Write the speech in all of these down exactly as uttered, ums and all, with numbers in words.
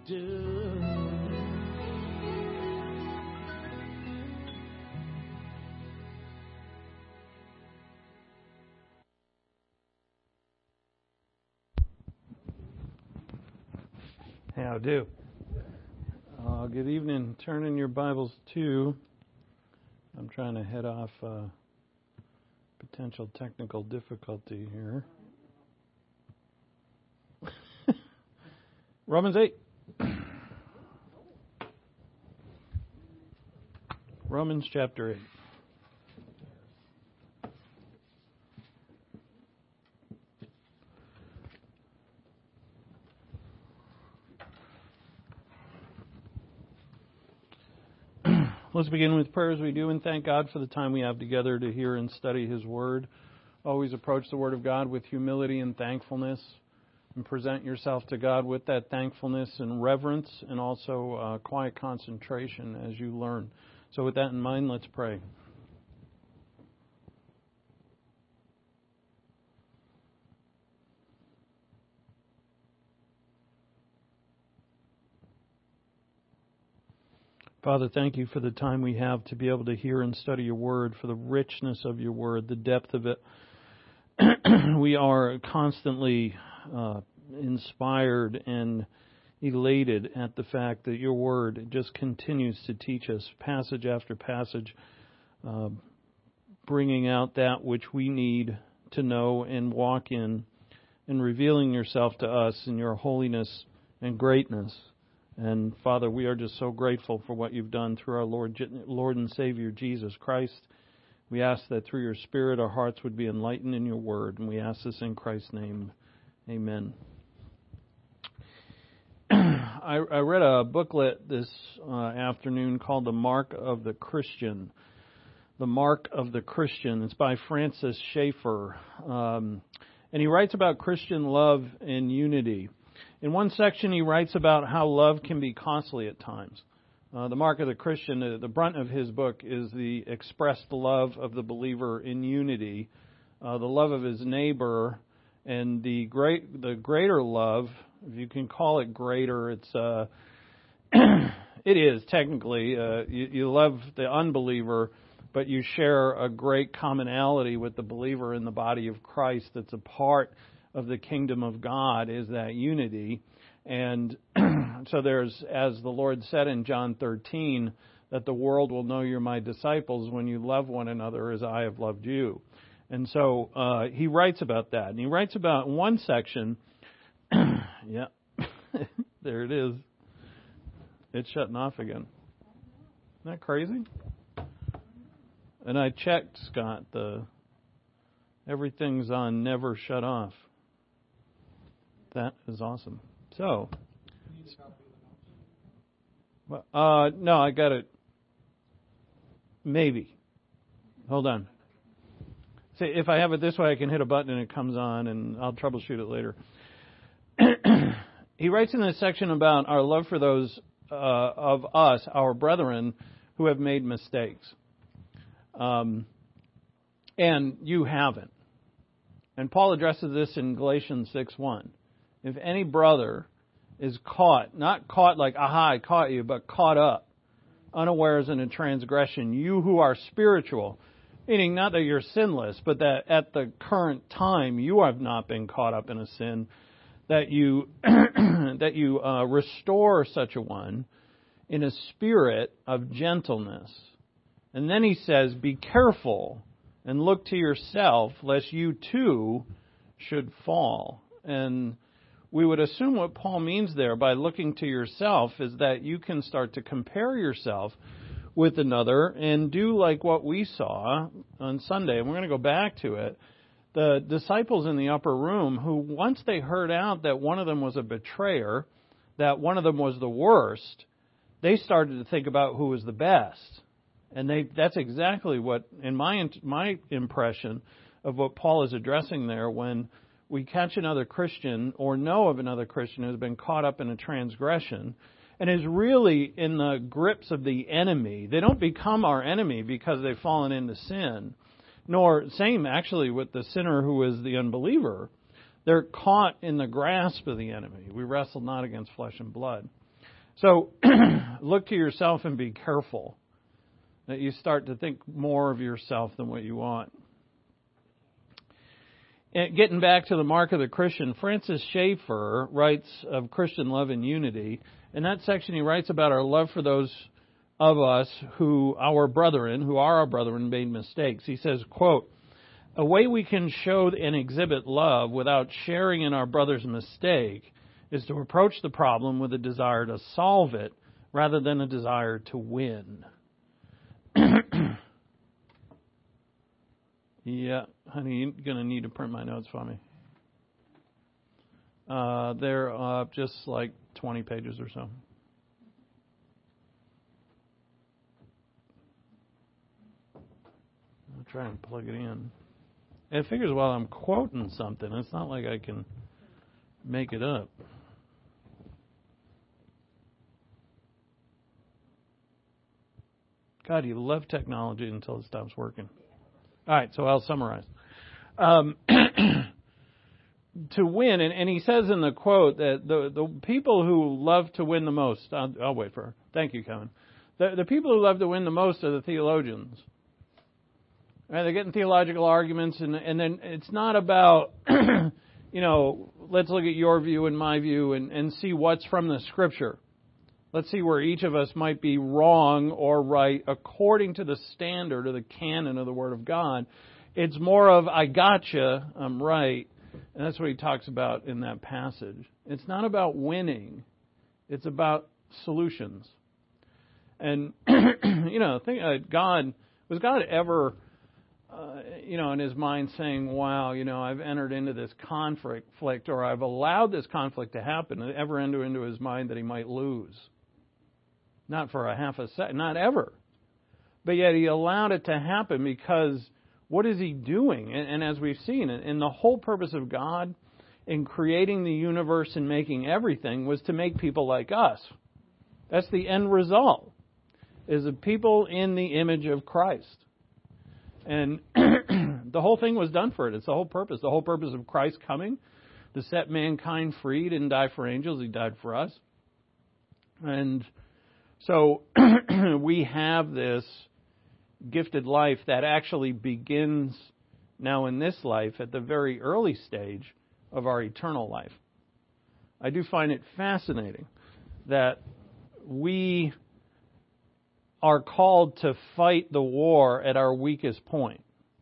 do. How do? Uh, good evening. Turn in your Bibles to, I'm trying to head off uh, potential technical difficulty here. Romans eight. Romans chapter eight. Let's begin with prayer as we do and thank God for the time we have together to hear and study His Word. Always approach the Word of God with humility and thankfulness and present yourself to God with that thankfulness and reverence and also uh, quiet concentration as you learn. So with that in mind, let's pray. Father, thank you for the time we have to be able to hear and study your word, for the richness of your word, the depth of it. We are constantly uh, inspired and elated at the fact that your word just continues to teach us passage after passage, uh, bringing out that which we need to know and walk in, and revealing yourself to us in your holiness and greatness. And Father, we are just so grateful for what you've done through our Lord, Lord and Savior Jesus Christ. We ask that through your Spirit our hearts would be enlightened in your word. And we ask this in Christ's name. Amen. I, I read a booklet this uh, afternoon called The Mark of the Christian. The Mark of the Christian. It's by Francis Schaeffer. Um, and he writes about Christian love and unity. In one section, he writes about how love can be costly at times. Uh, the Mark of the Christian, uh, the brunt of his book, is the expressed love of the believer in unity, uh, the love of his neighbor, and the great, the greater love, if you can call it greater, it's uh, it is technically. Uh, you, you love the unbeliever, but you share a great commonality with the believer in the body of Christ that's a part of the kingdom of God, is that unity. And so there's, as the Lord said in John thirteen, that the world will know you're my disciples when you love one another as I have loved you. And so uh, he writes about that. And he writes about in one section, yeah, there it is. It's shutting off again. Isn't that crazy? And I checked, Scott, the everything's on never shut off. That is awesome. So, uh, no, I got it. Maybe. Hold on. See, if I have it this way, I can hit a button and it comes on, and I'll troubleshoot it later. He writes in this section about our love for those uh, of us, our brethren, who have made mistakes. Um, and you haven't. And Paul addresses this in Galatians six one. If any brother is caught, not caught like, aha, I caught you, but caught up, unawares in a transgression, you who are spiritual, meaning not that you're sinless, but that at the current time you have not been caught up in a sin, that you that you uh, restore such a one in a spirit of gentleness. And then he says, be careful and look to yourself, lest you too should fall. And we would assume what Paul means there by looking to yourself is that you can start to compare yourself with another and do like what we saw on Sunday. And we're going to go back to it. The disciples in the upper room who, once they heard out that one of them was a betrayer, that one of them was the worst, they started to think about who was the best. And they that's exactly what, in my my impression of what Paul is addressing there, when we catch another Christian or know of another Christian who has been caught up in a transgression and is really in the grips of the enemy. They don't become our enemy because they've fallen into sin, nor same actually with the sinner who is the unbeliever. They're caught in the grasp of the enemy. We wrestle not against flesh and blood. So look to yourself and be careful that you start to think more of yourself than what you want. And getting back to the mark of the Christian, Francis Schaeffer writes of Christian love and unity. In that section, he writes about our love for those of us who, our brethren, who are our brethren, made mistakes. He says, quote, "A way we can show and exhibit love without sharing in our brother's mistake is to approach the problem with a desire to solve it rather than a desire to win." Yeah, honey, you're going to need to print my notes for me. Uh, they're uh, just like twenty pages or so. I'll try and plug it in. And it figures while I'm quoting something, it's not like I can make it up. God, you love technology until it stops working. All right, so I'll summarize. Um, to win, and, and he says in the quote that the, the people who love to win the most, I'll, I'll wait for her. Thank you, Kevin. The, the people who love to win the most are the theologians. Right, they're getting theological arguments, and, and then it's not about, you know, let's look at your view and my view and, and see what's from the Scripture. Let's see where each of us might be wrong or right according to the standard or the canon of the Word of God. It's more of, I gotcha, I'm right. And that's what he talks about in that passage. It's not about winning. It's about solutions. And, you know, think, uh, God, was God ever, uh, you know, in his mind saying, wow, you know, I've entered into this conflict or I've allowed this conflict to happen, ever enter into his mind that he might lose? Not for a half a second, not ever. But yet he allowed it to happen because what is he doing? And, and as we've seen, and the whole purpose of God in creating the universe and making everything was to make people like us. That's the end result, is a people in the image of Christ. And the whole thing was done for it. It's the whole purpose. The whole purpose of Christ coming to set mankind free. He didn't die for angels. He died for us. And so we have this gifted life that actually begins now in this life at the very early stage of our eternal life. I do find it fascinating that we are called to fight the war at our weakest point.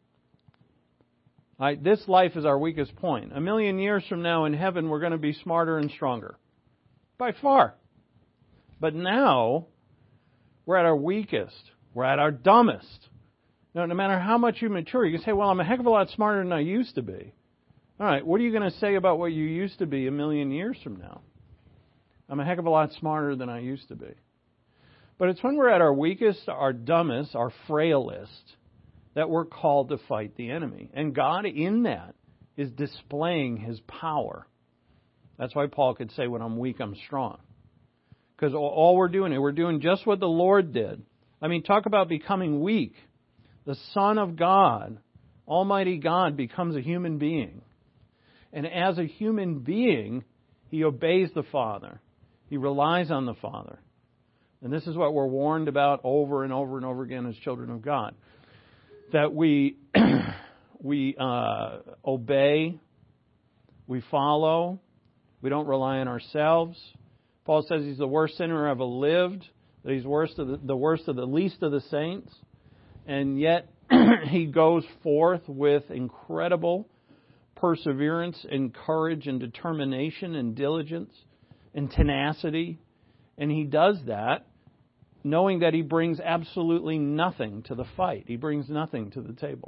Right? This life is our weakest point. A million years from now in heaven, we're going to be smarter and stronger. By far. But now, we're at our weakest. We're at our dumbest. Now, no matter how much you mature, you can say, well, I'm a heck of a lot smarter than I used to be. All right, what are you going to say about what you used to be a million years from now? I'm a heck of a lot smarter than I used to be. But it's when we're at our weakest, our dumbest, our frailest, that we're called to fight the enemy. And God in that is displaying His power. That's why Paul could say, when I'm weak, I'm strong. Because all we're doing, we're doing just what the Lord did. I mean, talk about becoming weak. The Son of God, Almighty God, becomes a human being. And as a human being, He obeys the Father. He relies on the Father. And this is what we're warned about over and over and over again as children of God. That we we uh, obey, we follow, we don't rely on ourselves. Paul says he's the worst sinner ever lived, that he's worst of the, the worst of the least of the saints. And yet he goes forth with incredible perseverance and courage and determination and diligence and tenacity. And he does that knowing that he brings absolutely nothing to the fight. He brings nothing to the table.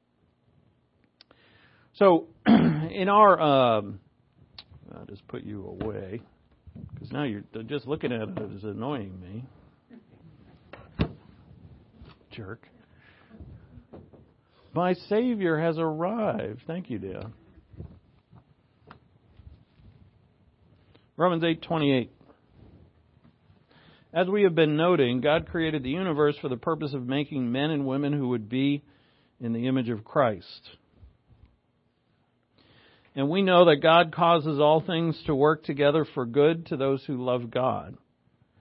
So in our... Um, I'll just put you away, because now you're just looking at it is annoying me. Jerk. My Savior has arrived. Thank you, dear. Romans eight twenty-eight. As we have been noting, God created the universe for the purpose of making men and women who would be in the image of Christ. And we know that God causes all things to work together for good to those who love God,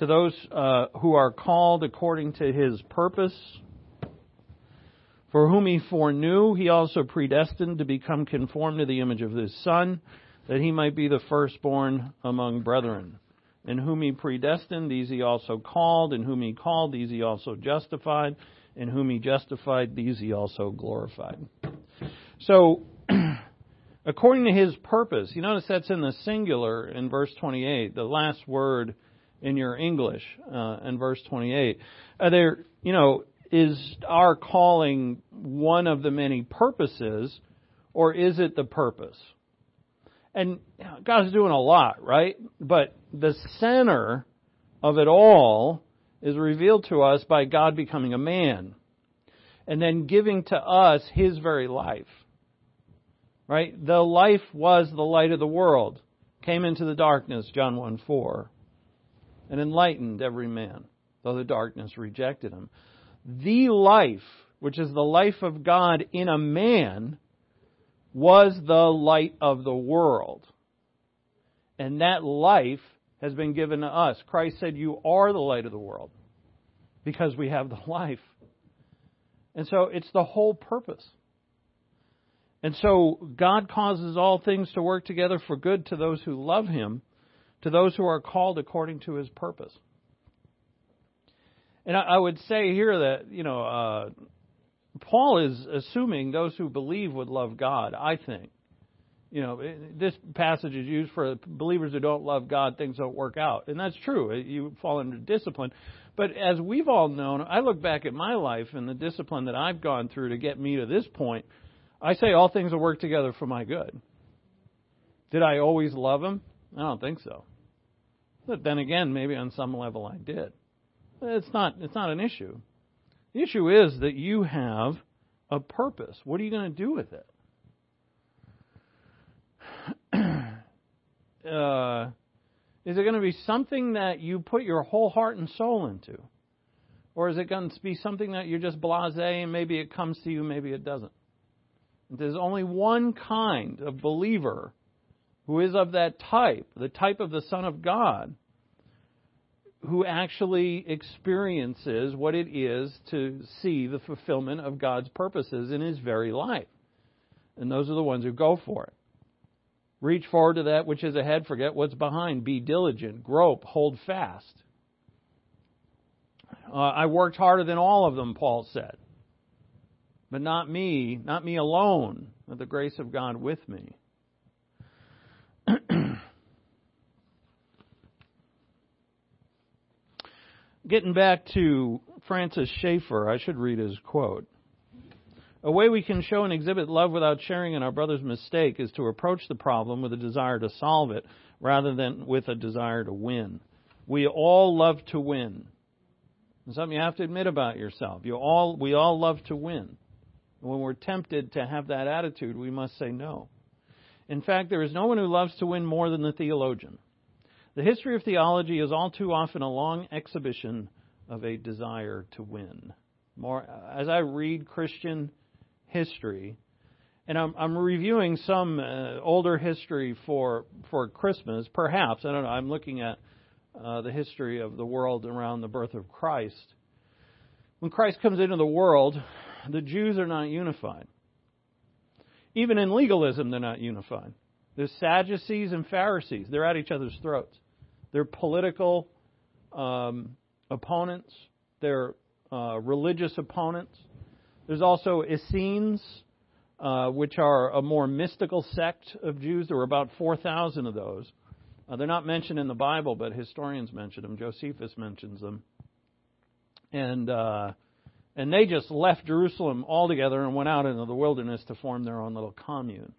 to those uh, who are called according to His purpose. For whom He foreknew, He also predestined to become conformed to the image of His Son, that He might be the firstborn among brethren. And whom He predestined, these He also called. And whom He called, these He also justified. And whom He justified, these He also glorified. So, according to His purpose, you notice that's in the singular in verse twenty-eight, the last word in your English uh, in verse twenty-eight. Are there, you know, is our calling one of the many purposes, or is it the purpose? And God's doing a lot, right? But the center of it all is revealed to us by God becoming a man and then giving to us His very life. Right? The life was the light of the world, came into the darkness, John one four, and enlightened every man, though the darkness rejected Him. The life, which is the life of God in a man, was the light of the world. And that life has been given to us. Christ said, "You are the light of the world," because we have the life. And so it's the whole purpose. And so God causes all things to work together for good to those who love Him, to those who are called according to His purpose. And I would say here that, you know, uh, Paul is assuming those who believe would love God, I think. You know, this passage is used for believers who don't love God, things don't work out. And that's true. You fall under discipline. But as we've all known, I look back at my life and the discipline that I've gone through to get me to this point. I say all things will work together for my good. Did I always love Him? I don't think so. But then again, maybe on some level I did. It's not, it's not an issue. The issue is that you have a purpose. What are you going to do with it? uh, is it going to be something that you put your whole heart and soul into? Or is it going to be something that you're just blasé and maybe it comes to you, maybe it doesn't? There's only one kind of believer who is of that type, the type of the Son of God, who actually experiences what it is to see the fulfillment of God's purposes in his very life. And those are the ones who go for it. Reach forward to that which is ahead, forget what's behind. Be diligent, grope, hold fast. Uh, I worked harder than all of them, Paul said. But not me, not me alone, but the grace of God with me. Getting back to Francis Schaeffer, I should read his quote. A way we can show and exhibit love without sharing in our brother's mistake is to approach the problem with a desire to solve it rather than with a desire to win. We all love to win. It's something you have to admit about yourself. You all, we all love to win. When we're tempted to have that attitude, we must say no. In fact, there is no one who loves to win more than the theologian. The history of theology is all too often a long exhibition of a desire to win. More, as I read Christian history, and I'm, I'm reviewing some uh, older history for for Christmas, perhaps, I don't know, I'm looking at uh, the history of the world around the birth of Christ. When Christ comes into the world, the Jews are not unified. Even in legalism, they're not unified. There's Sadducees and Pharisees. They're at each other's throats. They're political um, opponents. They're uh, religious opponents. There's also Essenes, uh, which are a more mystical sect of Jews. There were about four thousand of those. Uh, they're not mentioned in the Bible, but historians mention them. Josephus mentions them. And uh, and they just left Jerusalem altogether and went out into the wilderness to form their own little commune.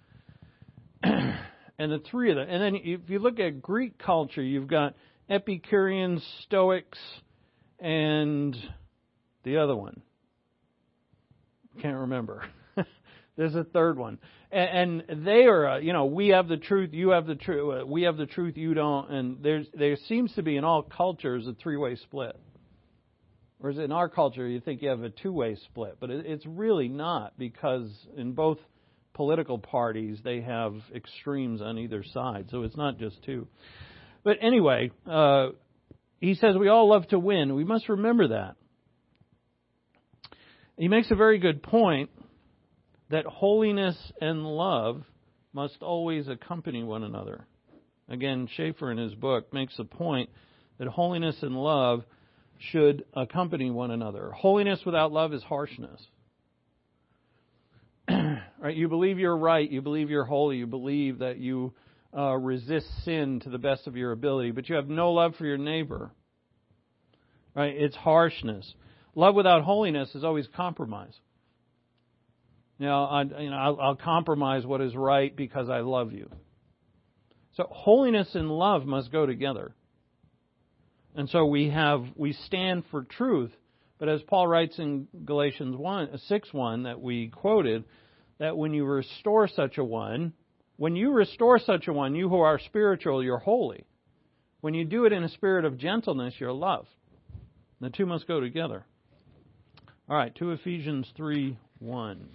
And the three of them. And then if you look at Greek culture, you've got Epicureans, Stoics, and the other one. Can't remember. There's a third one. And, and they are, uh, you know, we have the truth, you have the truth, uh, we have the truth, you don't. And there's there seems to be in all cultures a three-way split. Whereas in our culture, you think you have a two-way split. But it, it's really not, because in both political parties, they have extremes on either side. So it's not just two. But anyway, uh, he says we all love to win. We must remember that. He makes a very good point that holiness and love must always accompany one another. Again, Schaeffer in his book makes the point that holiness and love should accompany one another. Holiness without love is harshness. Right? You believe you're right. You believe you're holy. You believe that you uh, resist sin to the best of your ability, but you have no love for your neighbor. Right? It's harshness. Love without holiness is always compromise. You know, I, you know I'll, I'll compromise what is right because I love you. So holiness and love must go together. And so we have we stand for truth, but as Paul writes in Galatians one, six one that we quoted, that when you restore such a one, when you restore such a one, you who are spiritual, you're holy. When you do it in a spirit of gentleness, you're love. The two must go together. All right, to Ephesians three one.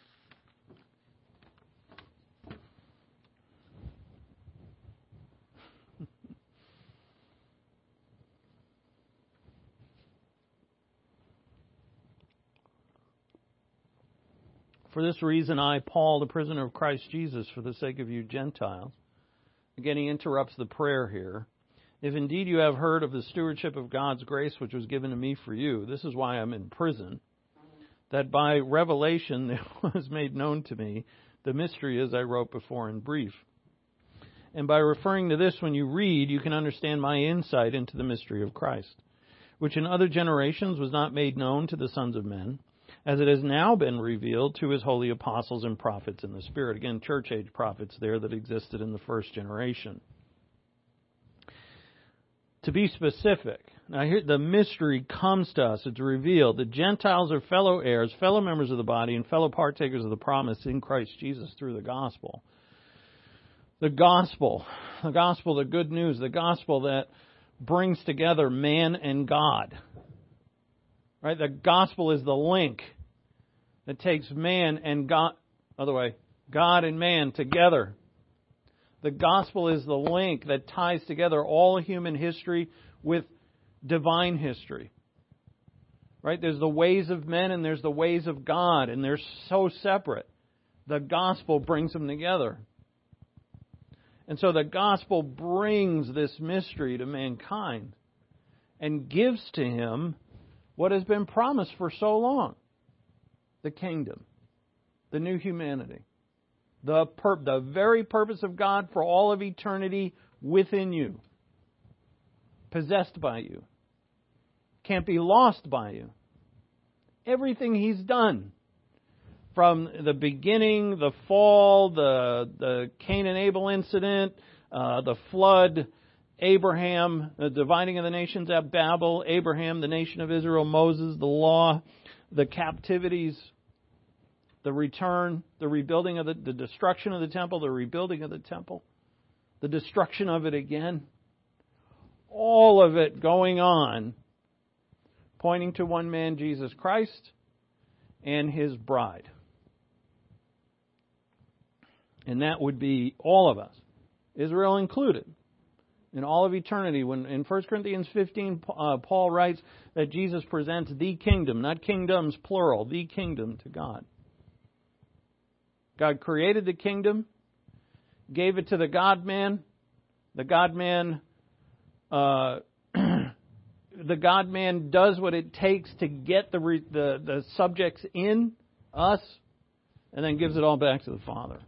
For this reason, I, Paul, the prisoner of Christ Jesus, for the sake of you Gentiles. Again, he interrupts the prayer here. If indeed you have heard of the stewardship of God's grace which was given to me for you, this is why I'm in prison, that by revelation it was made known to me, the mystery as I wrote before in brief. And by referring to this when you read, you can understand my insight into the mystery of Christ, which in other generations was not made known to the sons of men, as it has now been revealed to his holy apostles and prophets in the Spirit. Again, church age prophets there that existed in the first generation. To be specific, now here the mystery comes to us. It's revealed. The Gentiles are fellow heirs, fellow members of the body, and fellow partakers of the promise in Christ Jesus through the gospel. The gospel, the gospel, the good news, the gospel that brings together man and God. Right? The gospel is the link that takes man and God, other way, God and man together. The gospel is the link that ties together all human history with divine history. Right? There's the ways of men and there's the ways of God, and they're so separate. The gospel brings them together. And so the gospel brings this mystery to mankind and gives to him what has been promised for so long. The kingdom. The new humanity. The, pur- the very purpose of God for all of eternity within you. Possessed by you. Can't be lost by you. Everything He's done. From the beginning, the fall, the, the Cain and Abel incident, uh, the flood, Abraham, the dividing of the nations at Babel, Abraham, the nation of Israel, Moses, the law, the captivities, the return, the rebuilding of the, the destruction of the temple, the rebuilding of the temple, the destruction of it again. All of it going on, pointing to one man, Jesus Christ, and His bride. And that would be all of us, Israel included. In all of eternity, when in First Corinthians fifteen, uh, Paul writes that Jesus presents the kingdom, not kingdoms plural, the kingdom to God. God created the kingdom, gave it to the God-man. The God-man, uh, the God-man does what it takes to get the, re, the the subjects in us, and then gives it all back to the Father.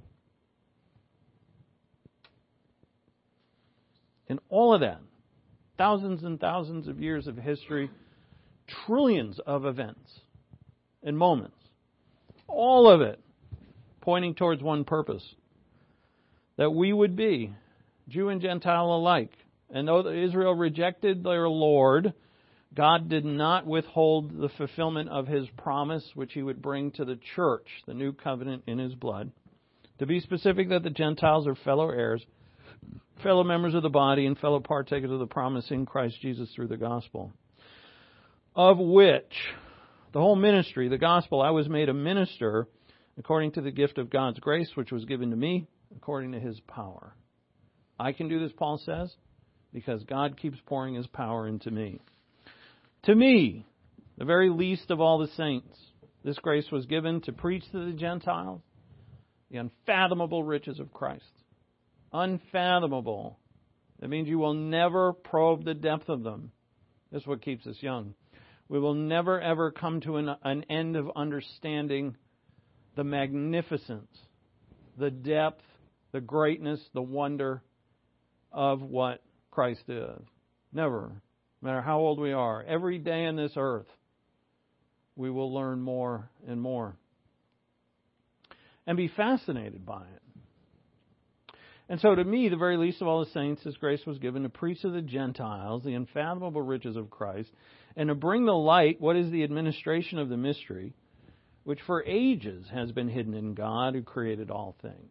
And all of that, thousands and thousands of years of history, trillions of events and moments, all of it pointing towards one purpose, that we would be Jew and Gentile alike. And though Israel rejected their Lord, God did not withhold the fulfillment of His promise, which He would bring to the church, the new covenant in His blood. To be specific, that the Gentiles are fellow heirs, fellow members of the body, and fellow partakers of the promise in Christ Jesus through the gospel. Of which, the whole ministry, the gospel, I was made a minister according to the gift of God's grace, which was given to me according to His power. I can do this, Paul says. because God keeps pouring His power into me. To me, the very least of all the saints, this grace was given to preach to the Gentiles the unfathomable riches of Christ. Unfathomable. That means you will never probe the depth of them. This is what keeps us young. We will never, ever come to an, an end of understanding the magnificence, the depth, the greatness, the wonder of what Christ is. Never. No matter how old we are, every day on this earth, we will learn more and more. And be fascinated by it. And so to me, the very least of all the saints, His grace was given to preach to the Gentiles the unfathomable riches of Christ, and to bring the light what is the administration of the mystery, which for ages has been hidden in God who created all things.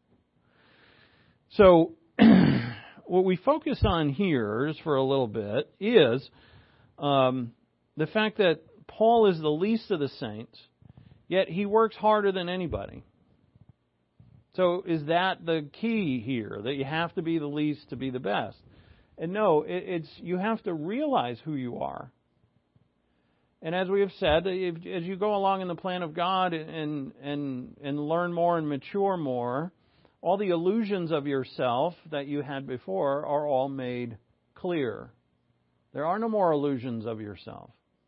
So, what we focus on here, just for a little bit, is um, the fact that Paul is the least of the saints, yet he works harder than anybody. So is that the key here, that you have to be the least to be the best? And no, it, it's you have to realize who you are. And as we have said, if, as you go along in the plan of God and and and learn more and mature more, all the illusions of yourself that you had before are all made clear. There are no more illusions of yourself.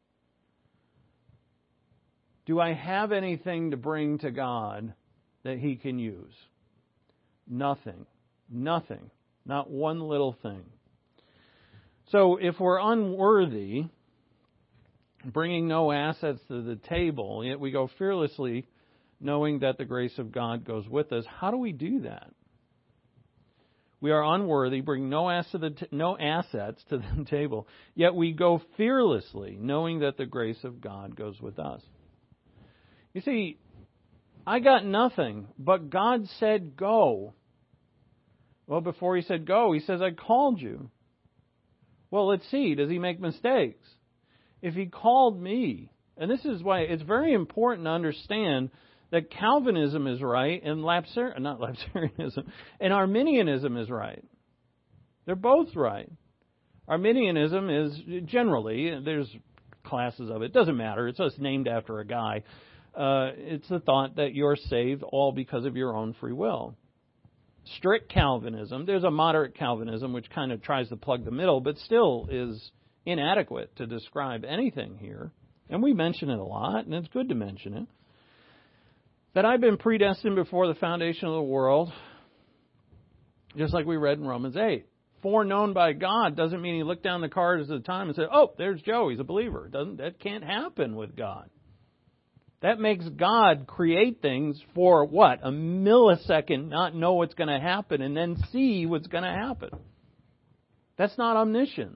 Do I have anything to bring to God that He can use? Nothing. Nothing. Not one little thing. So if we're unworthy, bringing no assets to the table, yet we go fearlessly, knowing that the grace of God goes with us, how do we do that? We are unworthy, bring no, ass to the t- no assets to the table, yet we go fearlessly, knowing that the grace of God goes with us. You see, I got nothing, but God said go. Well, before He said go, He says, I called you. Well, let's see, does He make mistakes? If He called me, and this is why it's very important to understand that Calvinism is right and Lapsar- not Lapsarianism, and Arminianism is right. They're both right. Arminianism is generally, there's classes of it, it doesn't matter, it's just named after a guy. Uh, it's the thought that you're saved all because of your own free will. Strict Calvinism, there's a moderate Calvinism which kind of tries to plug the middle, but still is inadequate to describe anything here. And we mention it a lot, and it's good to mention it. That I've been predestined before the foundation of the world, just like we read in Romans eight. Foreknown by God doesn't mean He looked down the cards at the time and said, oh, there's Joe, he's a believer. Doesn't that can't happen with God. That makes God create things for what? A millisecond, not know what's going to happen, and then see what's going to happen. That's not omniscience.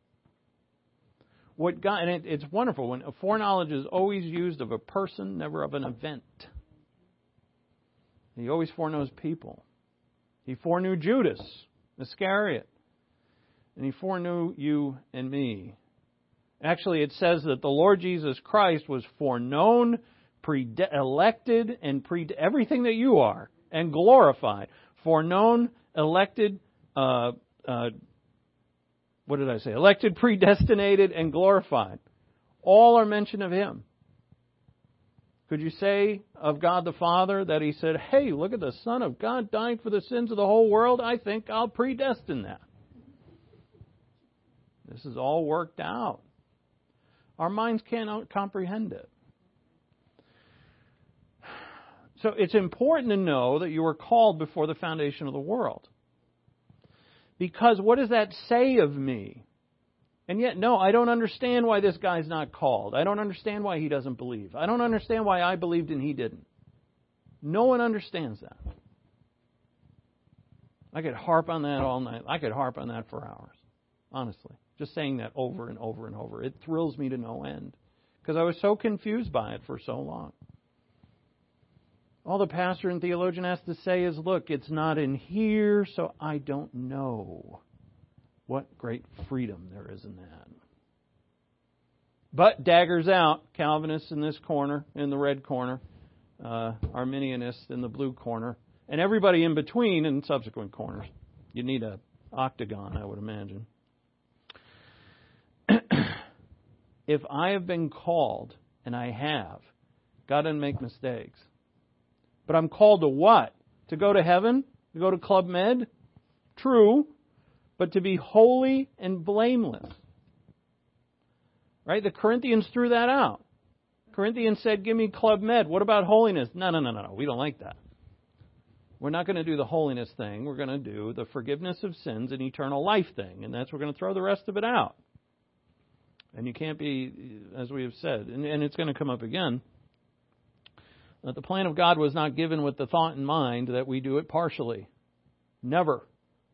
What God, and it, it's wonderful when foreknowledge is always used of a person, never of an event. He always foreknows people. He foreknew Judas Iscariot, and He foreknew you and me. Actually, it says that the Lord Jesus Christ was foreknown, pre-elected, and pre everything that you are, and glorified. Foreknown, elected, uh, uh, what did I say? Elected, predestinated, and glorified. All are mention of Him. Could you say of God the Father that He said, hey, look at the Son of God dying for the sins of the whole world? I think I'll predestine that. This is all worked out. Our minds cannot comprehend it. So it's important to know that you were called before the foundation of the world. Because what does that say of me? And yet, no, I don't understand why this guy's not called. I don't understand why he doesn't believe. I don't understand why I believed and he didn't. No one understands that. I could harp on that all night. I could harp on that for hours. Honestly. Just saying that over and over and over. It thrills me to no end. Because I was so confused by it for so long. All the pastor and theologian has to say is, look, it's not in here, so I don't know. What great freedom there is in that. But daggers out, Calvinists in this corner, in the red corner, uh, Arminianists in the blue corner, and everybody in between in subsequent corners. You need a, octagon, I would imagine. If I have been called, and I have, God doesn't make mistakes. But I'm called to what? To go to heaven? To go to Club Med? True, but to be holy and blameless. Right? The Corinthians threw that out. Corinthians said, give me Club Med. What about holiness? No, no, no, no, no. We don't like that. We're not going to do the holiness thing. We're going to do the forgiveness of sins and eternal life thing. And that's, we're going to throw the rest of it out. And you can't be, as we have said, and, and it's going to come up again, that the plan of God was not given with the thought in mind that we do it partially. Never.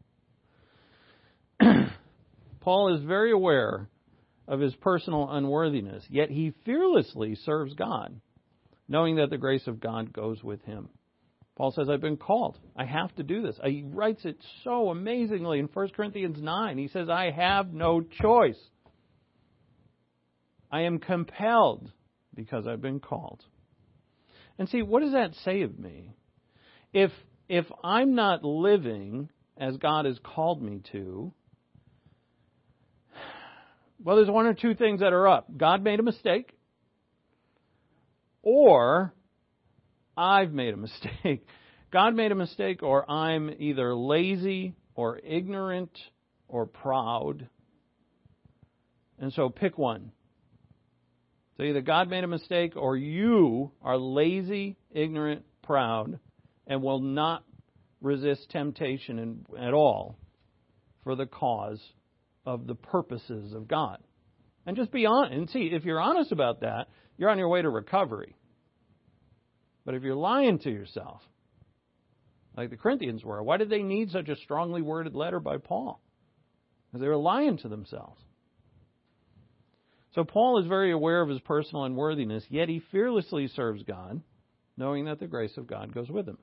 Paul is very aware of his personal unworthiness, yet he fearlessly serves God, knowing that the grace of God goes with him. Paul says, I've been called. I have to do this. He writes it so amazingly in First Corinthians nine. He says, I have no choice. I am compelled because I've been called. And see, what does that say of me? If if I'm not living as God has called me to, well, there's one or two things that are up. God made a mistake, or I've made a mistake. God made a mistake, or I'm either lazy or ignorant or proud. And so pick one. So either God made a mistake, or you are lazy, ignorant, proud, and will not resist temptation in, at all for the cause of the purposes of God. And just be honest. And see, if you're honest about that, you're on your way to recovery. But if you're lying to yourself, like the Corinthians were, why did they need such a strongly worded letter by Paul? Because they were lying to themselves. So Paul is very aware of his personal unworthiness, yet he fearlessly serves God, knowing that the grace of God goes with him.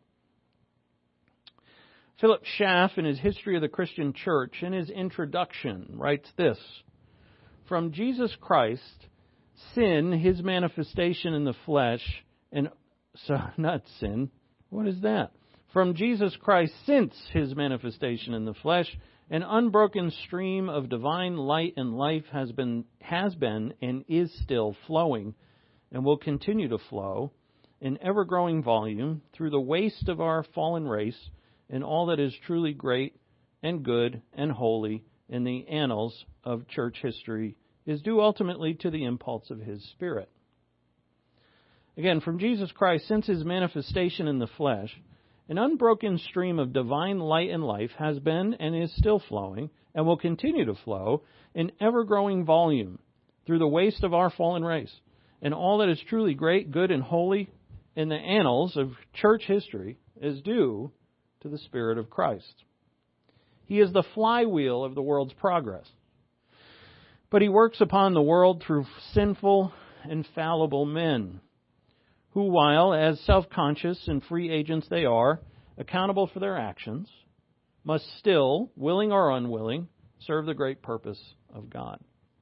Philip Schaff, in his History of the Christian Church, in his introduction, writes this: From Jesus Christ, sin, his manifestation in the flesh, and so not sin, what is that? From Jesus Christ, since his manifestation in the flesh, an unbroken stream of divine light and life has been, has been and is still flowing, and will continue to flow in ever-growing volume through the waste of our fallen race, and all that is truly great and good and holy in the annals of church history is due ultimately to the impulse of his Spirit. Again, from Jesus Christ, since his manifestation in the flesh, an unbroken stream of divine light and life has been and is still flowing and will continue to flow in ever-growing volume through the waste of our fallen race, and all that is truly great, good, and holy in the annals of church history is due to the Spirit of Christ. He is the flywheel of the world's progress. But he works upon the world through sinful and fallible men, who, while as self-conscious and free agents they are, accountable for their actions, must still, willing or unwilling, serve the great purpose of God.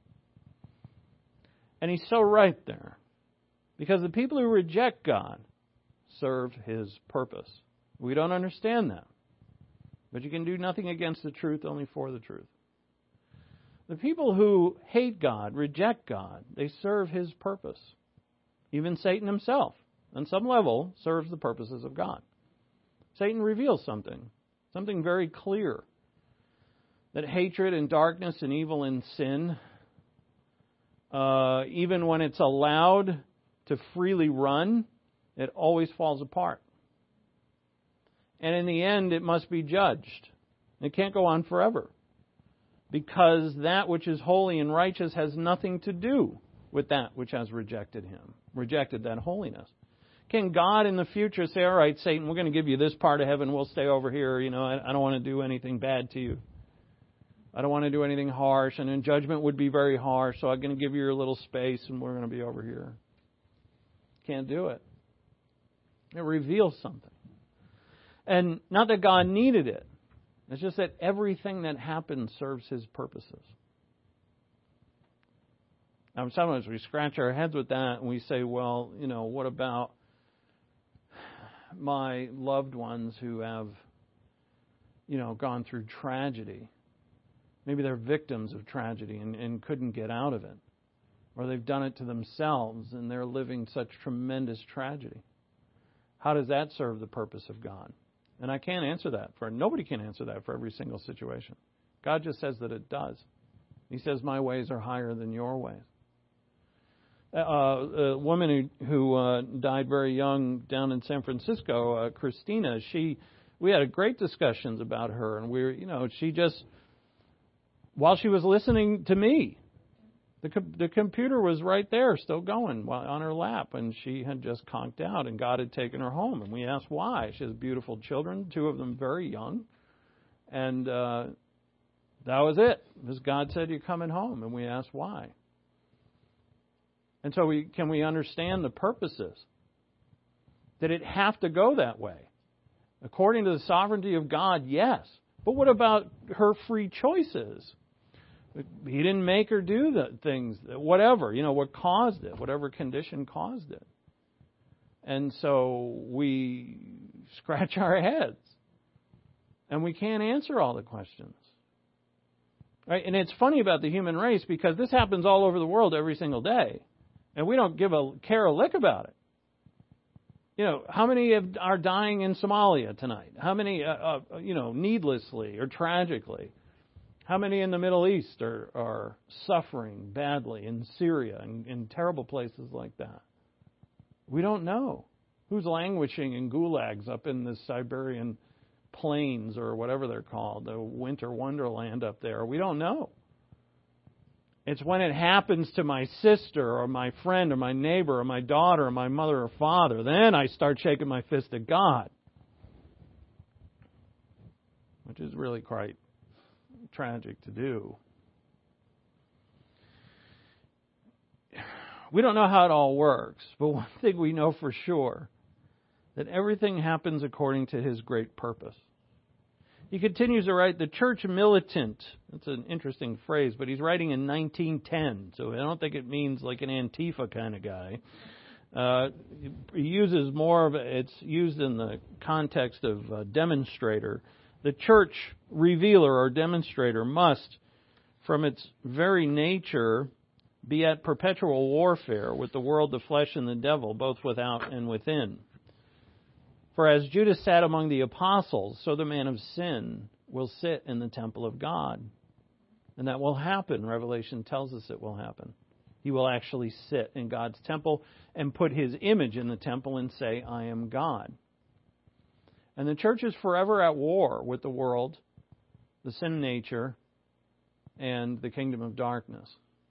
And he's so right there, because the people who reject God serve his purpose. We don't understand that. But you can do nothing against the truth, only for the truth. The people who hate God, reject God, they serve his purpose. Even Satan himself, on some level, serves the purposes of God. Satan reveals something, something very clear, that hatred and darkness and evil and sin, uh, even when it's allowed to freely run, it always falls apart. And in the end, it must be judged. It can't go on forever, because that which is holy and righteous has nothing to do with that which has rejected him, rejected that holiness. Can God in the future say, all right, Satan, we're going to give you this part of heaven, we'll stay over here, you know, I, I don't want to do anything bad to you. I don't want to do anything harsh, and then judgment would be very harsh, so I'm going to give you your little space, and we're going to be over here. Can't do it. It reveals something. And not that God needed it. It's just that everything that happens serves his purposes. Now, sometimes we scratch our heads with that and we say, well, you know, what about my loved ones who have, you know, gone through tragedy? Maybe they're victims of tragedy and, and couldn't get out of it. Or they've done it to themselves and they're living such tremendous tragedy. How does that serve the purpose of God? And I can't answer that for, nobody can answer that for every single situation. God just says that it does. He says, my ways are higher than your ways. Uh, a woman who, who uh, died very young down in San Francisco, uh, Christina, she, we had a great discussions about her, and we were, you know, she just, while she was listening to me, the com- the computer was right there, still going while, on her lap, and she had just conked out, and God had taken her home, and we asked why. She has beautiful children, two of them very young, and uh, that was it. Because God said, you're coming home, and we asked why. And so we can we understand the purposes? Did it have to go that way? According to the sovereignty of God, yes. But what about her free choices? He didn't make her do the things, whatever, you know, what caused it, whatever condition caused it. And so we scratch our heads. And we can't answer all the questions. Right? And it's funny about the human race because this happens all over the world every single day. And we don't give a care a lick about it. You know, how many have, are dying in Somalia tonight? How many, uh, uh, you know, needlessly or tragically? How many in the Middle East are, are suffering badly in Syria and in terrible places like that? We don't know. Who's languishing in gulags up in the Siberian plains or whatever they're called, the winter wonderland up there? We don't know. It's when it happens to my sister or my friend or my neighbor or my daughter or my mother or father, then I start shaking my fist at God. Which is really quite tragic to do. We don't know how it all works, but one thing we know for sure, that everything happens according to His great purpose. He continues to write, the church militant. That's an interesting phrase, but he's writing in nineteen ten, so I don't think it means like an Antifa kind of guy. Uh, he uses more of it's used in the context of a demonstrator. The church revealer or demonstrator must, from its very nature, be at perpetual warfare with the world, the flesh, and the devil, both without and within. For as Judas sat among the apostles, so the man of sin will sit in the temple of God. And that will happen. Revelation tells us it will happen. He will actually sit in God's temple and put His image in the temple and say, I am God. And the church is forever at war with the world, the sin nature, and the kingdom of darkness.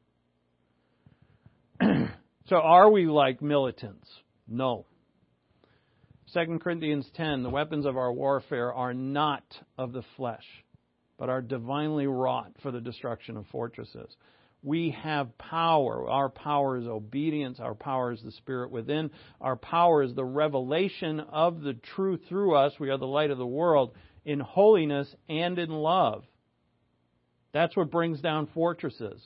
So are we like militants? No. Second Corinthians ten, the weapons of our warfare are not of the flesh, but are divinely wrought for the destruction of fortresses. We have power. Our power is obedience. Our power is the Spirit within. Our power is the revelation of the truth through us. We are the light of the world in holiness and in love. That's what brings down fortresses.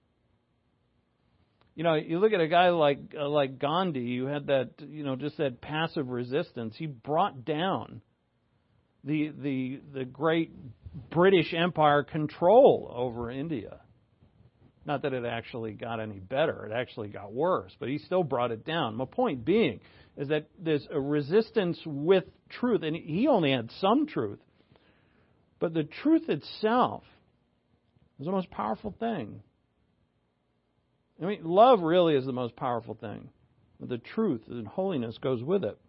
You know, you look at a guy like uh, like Gandhi, who had that, you know, just that passive resistance. He brought down the the the great British Empire control over India. Not that it actually got any better; it actually got worse. But he still brought it down. My point being is that there's a resistance with truth, and he only had some truth, but the truth itself is the most powerful thing. I mean, love really is the most powerful thing. The truth and holiness goes with it.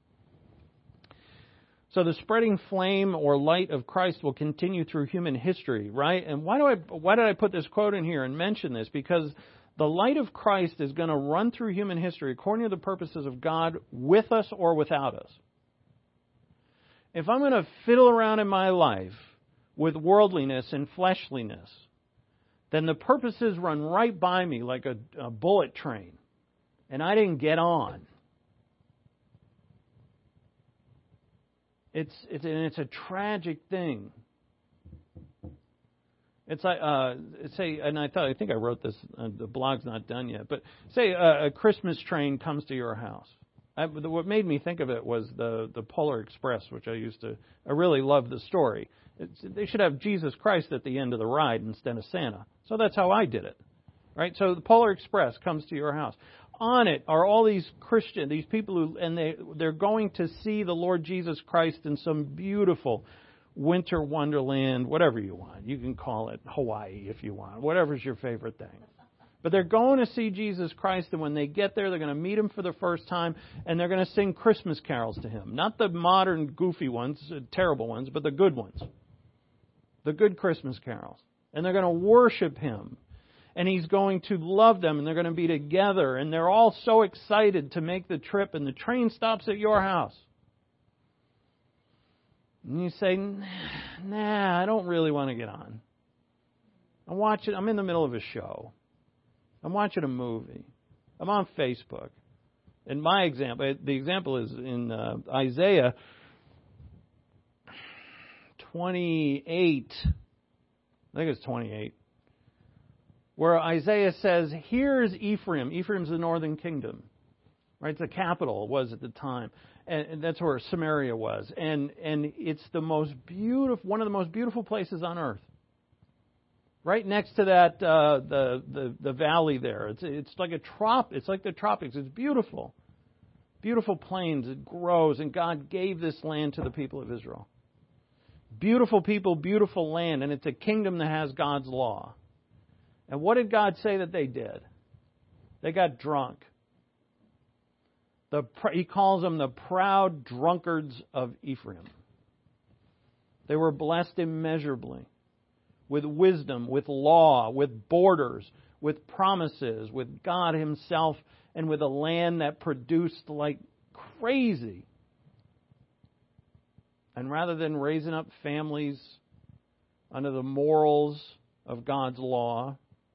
So the spreading flame or light of Christ will continue through human history, right? And why do I why did I put this quote in here and mention this? Because the light of Christ is going to run through human history according to the purposes of God, with us or without us. If I'm going to fiddle around in my life with worldliness and fleshliness, then the purposes run right by me like a, a bullet train. And I didn't get on. It's it's and it's a tragic thing. It's like uh, say, and I thought I think I wrote this. Uh, the blog's not done yet, but say a, a Christmas train comes to your house. I, what made me think of it was the the Polar Express, which I used to. I really loved the story. It's, they should have Jesus Christ at the end of the ride instead of Santa. So that's how I did it. Right? So the Polar Express comes to your house. On it are all these Christian, these people who, and they, they're going to see the Lord Jesus Christ in some beautiful winter wonderland, whatever you want. You can call it Hawaii if you want, whatever's your favorite thing. But they're going to see Jesus Christ, and when they get there, they're going to meet Him for the first time, and they're going to sing Christmas carols to Him. Not the modern, goofy ones, terrible ones, but the good ones. The good Christmas carols. And they're going to worship Him. And He's going to love them, and they're going to be together. And they're all so excited to make the trip, and the train stops at your house. And you say, nah, I don't really want to get on. I'm watching, I'm in the middle of a show. I'm watching a movie. I'm on Facebook. And my example, the example is in uh, Isaiah twenty-eight. I think it's twenty-eight. Where Isaiah says, here's Ephraim. Ephraim's the northern kingdom. Right? It's the capital, it was at the time. And that's where Samaria was. And and it's the most beautiful, one of the most beautiful places on earth. Right next to that, uh, the, the the valley there. It's it's like a trop. It's like the tropics. It's beautiful, beautiful plains. It grows, and God gave this land to the people of Israel. Beautiful people, beautiful land, and it's a kingdom that has God's law. And what did God say that they did? They got drunk. The He calls them the proud drunkards of Ephraim. They were blessed immeasurably. With wisdom, with law, with borders, with promises, with God Himself, and with a land that produced like crazy. And rather than raising up families under the morals of God's law,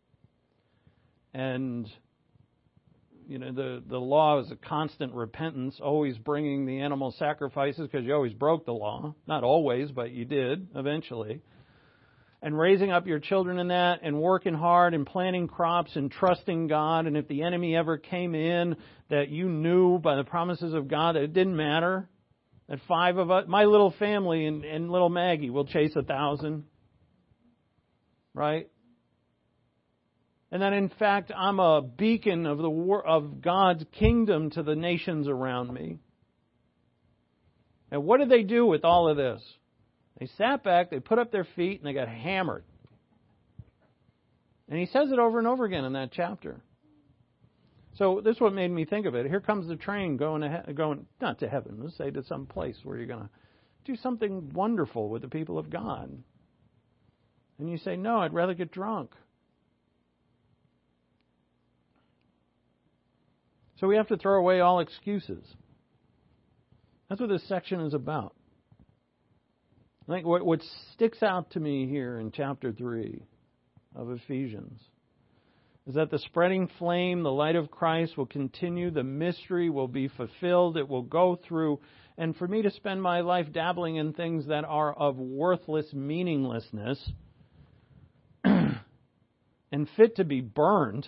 and you know the, the law is a constant repentance, always bringing the animal sacrifices because you always broke the law. Not always, but you did eventually. And raising up your children in that, and working hard, and planting crops, and trusting God. And if the enemy ever came in, that you knew by the promises of God that it didn't matter. That five of us, my little family and, and little Maggie will chase a thousand. Right? And that in fact I'm a beacon of the of God's kingdom to the nations around me. And what did they do with all of this? They sat back, they put up their feet, and they got hammered. And He says it over and over again in that chapter. So this is what made me think of it. Here comes the train going, to he- going not to heaven, let's say to some place where you're going to do something wonderful with the people of God. And you say, no, I'd rather get drunk. So we have to throw away all excuses. That's what this section is about. I think what, what sticks out to me here in chapter three of Ephesians is that the spreading flame, the light of Christ, will continue. The mystery will be fulfilled. It will go through. And for me to spend my life dabbling in things that are of worthless meaninglessness and fit to be burned,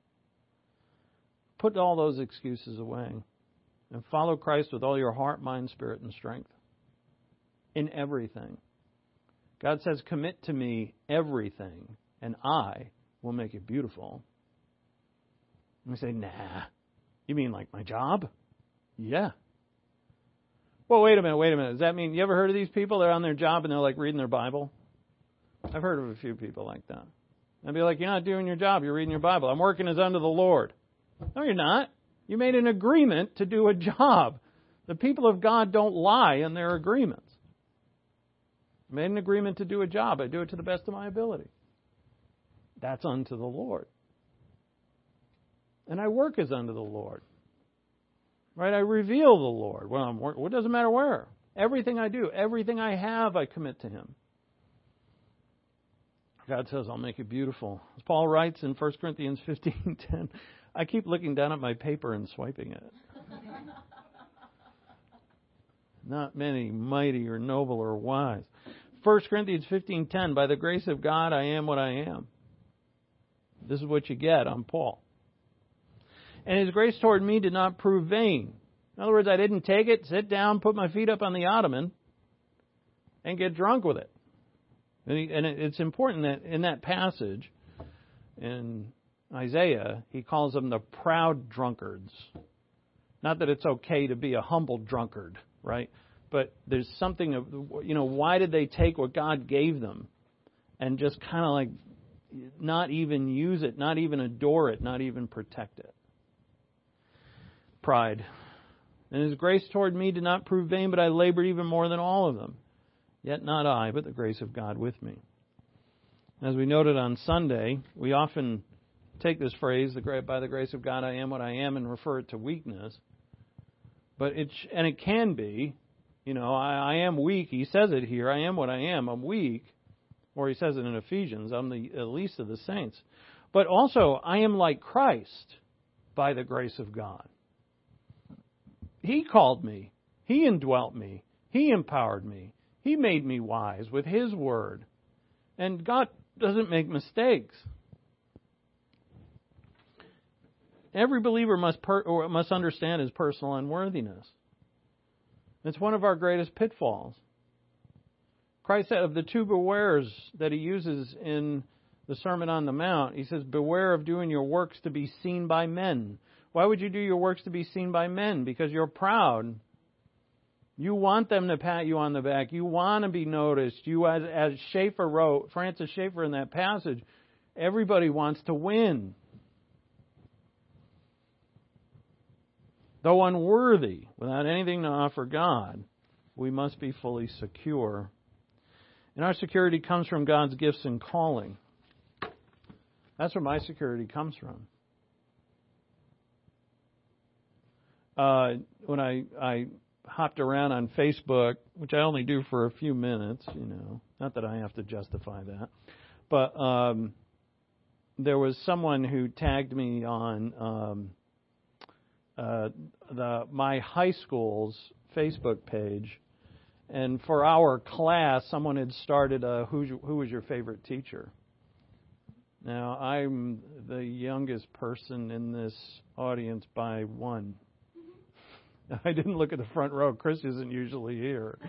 put all those excuses away and follow Christ with all your heart, mind, spirit, and strength. In everything. God says, commit to me everything, and I will make it beautiful. And we say, nah. You mean like my job? Yeah. Well, wait a minute, wait a minute. Does that mean, you ever heard of these people? They're on their job and they're like reading their Bible? I've heard of a few people like that. I'd be like, you're not doing your job, you're reading your Bible. I'm working as unto the Lord. No, you're not. You made an agreement to do a job. The people of God don't lie in their agreements. I made an agreement to do a job. I do it to the best of my ability. That's unto the Lord. And I work as unto the Lord. Right? I reveal the Lord. Well, I'm, it doesn't matter where. Everything I do, everything I have, I commit to Him. God says, I'll make it beautiful. As Paul writes in First Corinthians fifteen ten, I keep looking down at my paper and swiping it. Not many mighty or noble or wise. First Corinthians fifteen ten, by the grace of God, I am what I am. This is what you get. I'm Paul. And His grace toward me did not prove vain. In other words, I didn't take it, sit down, put my feet up on the ottoman, and get drunk with it. And, he, and it's important that in that passage, in Isaiah, he calls them the proud drunkards. Not that it's okay to be a humble drunkard, right? But there's something of, you know, why did they take what God gave them and just kind of like not even use it, not even adore it, not even protect it? Pride. And his grace toward me did not prove vain, but I labored even more than all of them. Yet not I, but the grace of God with me. As we noted on Sunday, we often take this phrase, "The by the grace of God I am what I am," and refer it to weakness. But it and it can be, you know, I, I am weak. He says it here. I am what I am. I'm weak. Or he says it in Ephesians. I'm the least of the saints. But also, I am like Christ by the grace of God. He called me. He indwelt me. He empowered me. He made me wise with His word. And God doesn't make mistakes. Every believer must per, or must understand his personal unworthiness. It's one of our greatest pitfalls. Christ said of the two bewares that He uses in the Sermon on the Mount, He says, beware of doing your works to be seen by men. Why would you do your works to be seen by men? Because you're proud. You want them to pat you on the back. You want to be noticed. You, as, as Schaeffer wrote, Francis Schaeffer in that passage, everybody wants to win. Though unworthy, without anything to offer God, we must be fully secure. And our security comes from God's gifts and calling. That's where my security comes from. Uh, when I, I hopped around on Facebook, which I only do for a few minutes, you know, not that I have to justify that, but um, there was someone who tagged me on um, uh, the my high school's Facebook page, and for our class, someone had started a who's, who was your favorite teacher? Now, I'm the youngest person in this audience by one. I didn't look at the front row. Chris isn't usually here.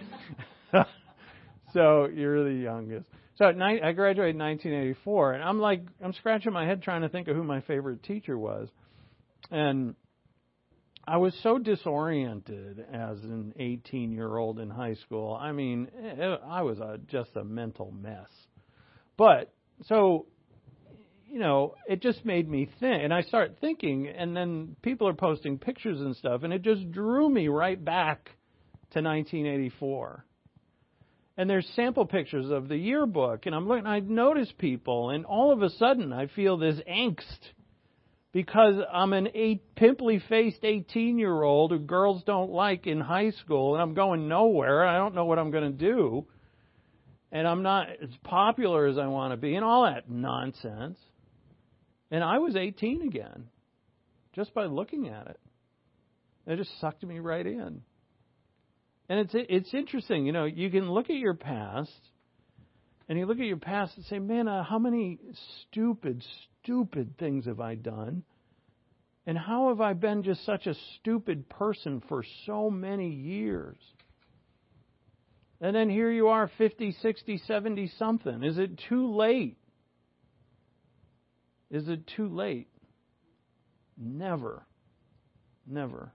So you're the youngest. So I graduated in nineteen eighty-four, and I'm like, I'm scratching my head trying to think of who my favorite teacher was. And I was so disoriented as an eighteen-year-old in high school. I mean, I was a, just a mental mess. But, so, you know, it just made me think. And I start thinking, and then people are posting pictures and stuff, and it just drew me right back to nineteen eighty-four. And there's sample pictures of the yearbook, and I'm looking, I notice people, and all of a sudden I feel this angst because I'm an eight, pimply-faced eighteen-year-old who girls don't like in high school, and I'm going nowhere. I don't know what I'm going to do. And I'm not as popular as I want to be, and all that nonsense. And I was eighteen again, just by looking at it. It just sucked me right in. And it's it's interesting, you know, you can look at your past, and you look at your past and say, man, uh, how many stupid, stupid things have I done? And how have I been just such a stupid person for so many years? And then here you are, fifty, sixty, seventy something. Is it too late? Is it too late? Never. Never.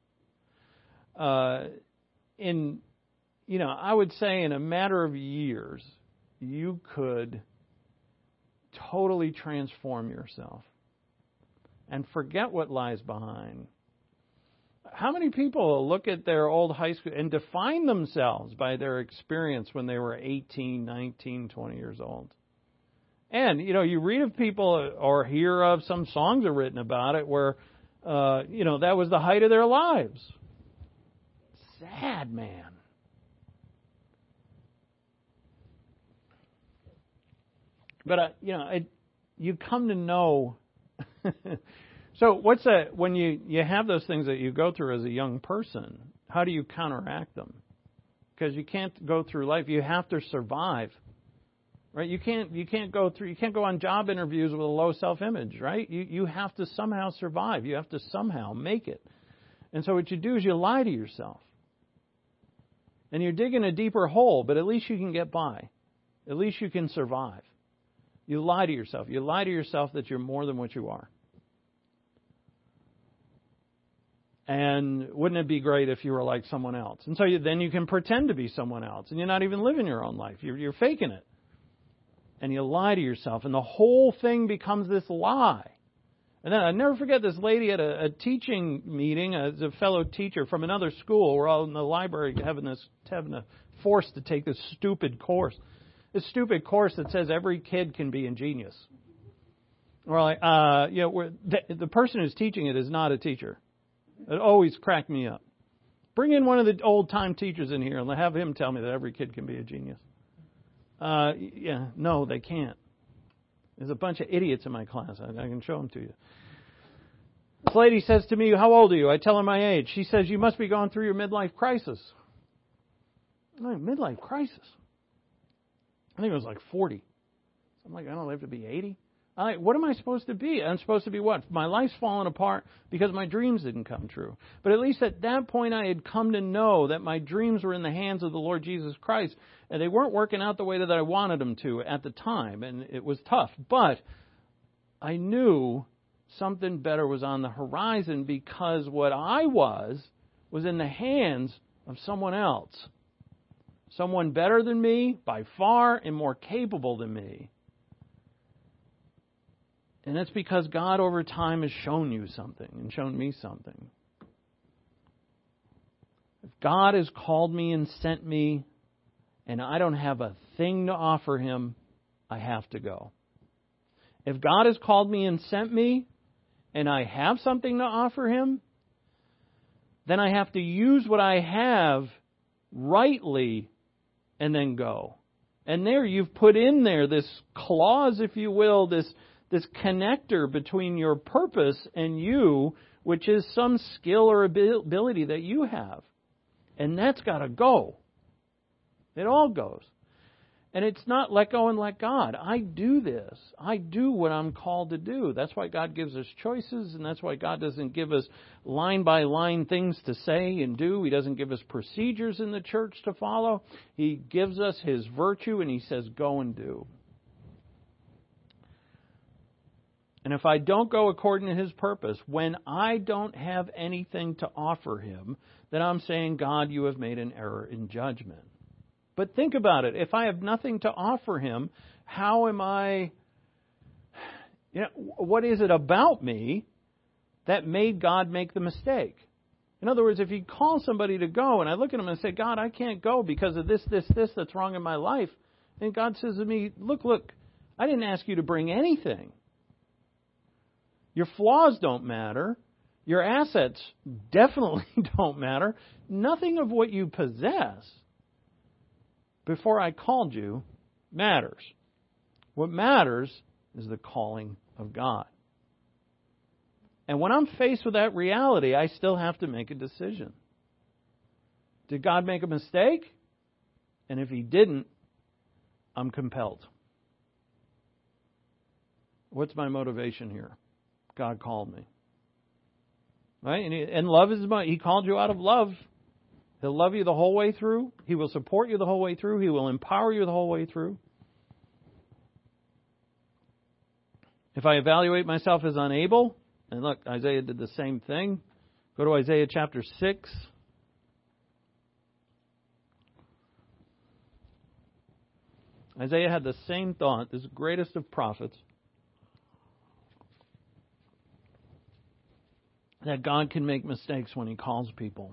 Uh, in, you know, I would say in a matter of years, you could totally transform yourself and forget what lies behind. How many people look at their old high school and define themselves by their experience when they were eighteen, nineteen, twenty years old? And, you know, you read of people or hear of some songs are written about it where, uh, you know, that was the height of their lives. Sad, man. But, uh, you know, it, you come to know. So what's that, when you, you have those things that you go through as a young person, how do you counteract them? Because you can't go through life. You have to survive. Right? You can't you can't go through you can't go on job interviews with a low self-image, right? You you have to somehow survive. You have to somehow make it. And so what you do is you lie to yourself. And you're digging a deeper hole, but at least you can get by. At least you can survive. You lie to yourself. You lie to yourself that you're more than what you are. And wouldn't it be great if you were like someone else? And so you, then you can pretend to be someone else, and you're not even living your own life. You're, you're faking it. And you lie to yourself, and the whole thing becomes this lie. And then I never forget this lady at a, a teaching meeting, as a fellow teacher from another school. We're all in the library having this, having a forced to take this stupid course. This stupid course that says every kid can be a genius. We're like, uh, you know, we're, the, the person who's teaching it is not a teacher. It always cracked me up. Bring in one of the old-time teachers in here and have him tell me that every kid can be a genius. Uh, yeah, no, they can't. There's a bunch of idiots in my class. I, I can show them to you. This lady says to me, how old are you? I tell her my age. She says, you must be going through your midlife crisis. I'm like, midlife crisis? I think it was like forty. I'm like, I don't live to be eighty. I'm like, what am I supposed to be? I'm supposed to be what? My life's fallen apart because my dreams didn't come true. But at least at that point I had come to know that my dreams were in the hands of the Lord Jesus Christ. And they weren't working out the way that I wanted them to at the time. And it was tough. But I knew something better was on the horizon because what I was was in the hands of someone else. Someone better than me, by far, and more capable than me. And that's because God over time has shown you something and shown me something. If God has called me and sent me, and I don't have a thing to offer Him, I have to go. If God has called me and sent me, and I have something to offer Him, then I have to use what I have rightly and then go. And there you've put in there this clause, if you will, this this connector between your purpose and you, which is some skill or ability that you have. And that's got to go. It all goes. And it's not let go and let God. I do this. I do what I'm called to do. That's why God gives us choices, and that's why God doesn't give us line-by-line things to say and do. He doesn't give us procedures in the church to follow. He gives us His virtue, and He says, go and do. And if I don't go according to His purpose, when I don't have anything to offer Him, then I'm saying, God, you have made an error in judgment. But think about it. If I have nothing to offer Him, how am I, you know, what is it about me that made God make the mistake? In other words, if He calls somebody to go and I look at him and say, God, I can't go because of this, this, this that's wrong in my life. And God says to me, look, look, I didn't ask you to bring anything. Your flaws don't matter. Your assets definitely don't matter. Nothing of what you possess before I called you matters. What matters is the calling of God. And when I'm faced with that reality, I still have to make a decision. Did God make a mistake? And if He didn't, I'm compelled. What's my motivation here? God called me. Right? And, he, and love is my, He called you out of love. He'll love you the whole way through. He will support you the whole way through. He will empower you the whole way through. If I evaluate myself as unable, and look, Isaiah did the same thing. Go to Isaiah chapter six. Isaiah had the same thought, this greatest of prophets, that God can make mistakes when He calls people.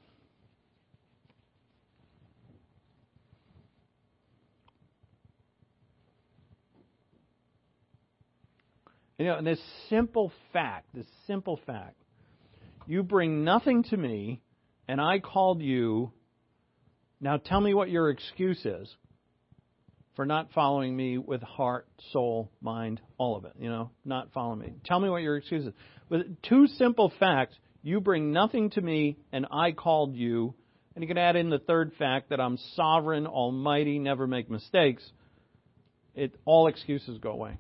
You know, and this simple fact, this simple fact, you bring nothing to me, and I called you. Now tell me what your excuse is for not following me with heart, soul, mind, all of it. You know, not following me. Tell me what your excuse is. With two simple facts, you bring nothing to me, and I called you. And you can add in the third fact that I'm sovereign, almighty, never make mistakes. It all excuses go away.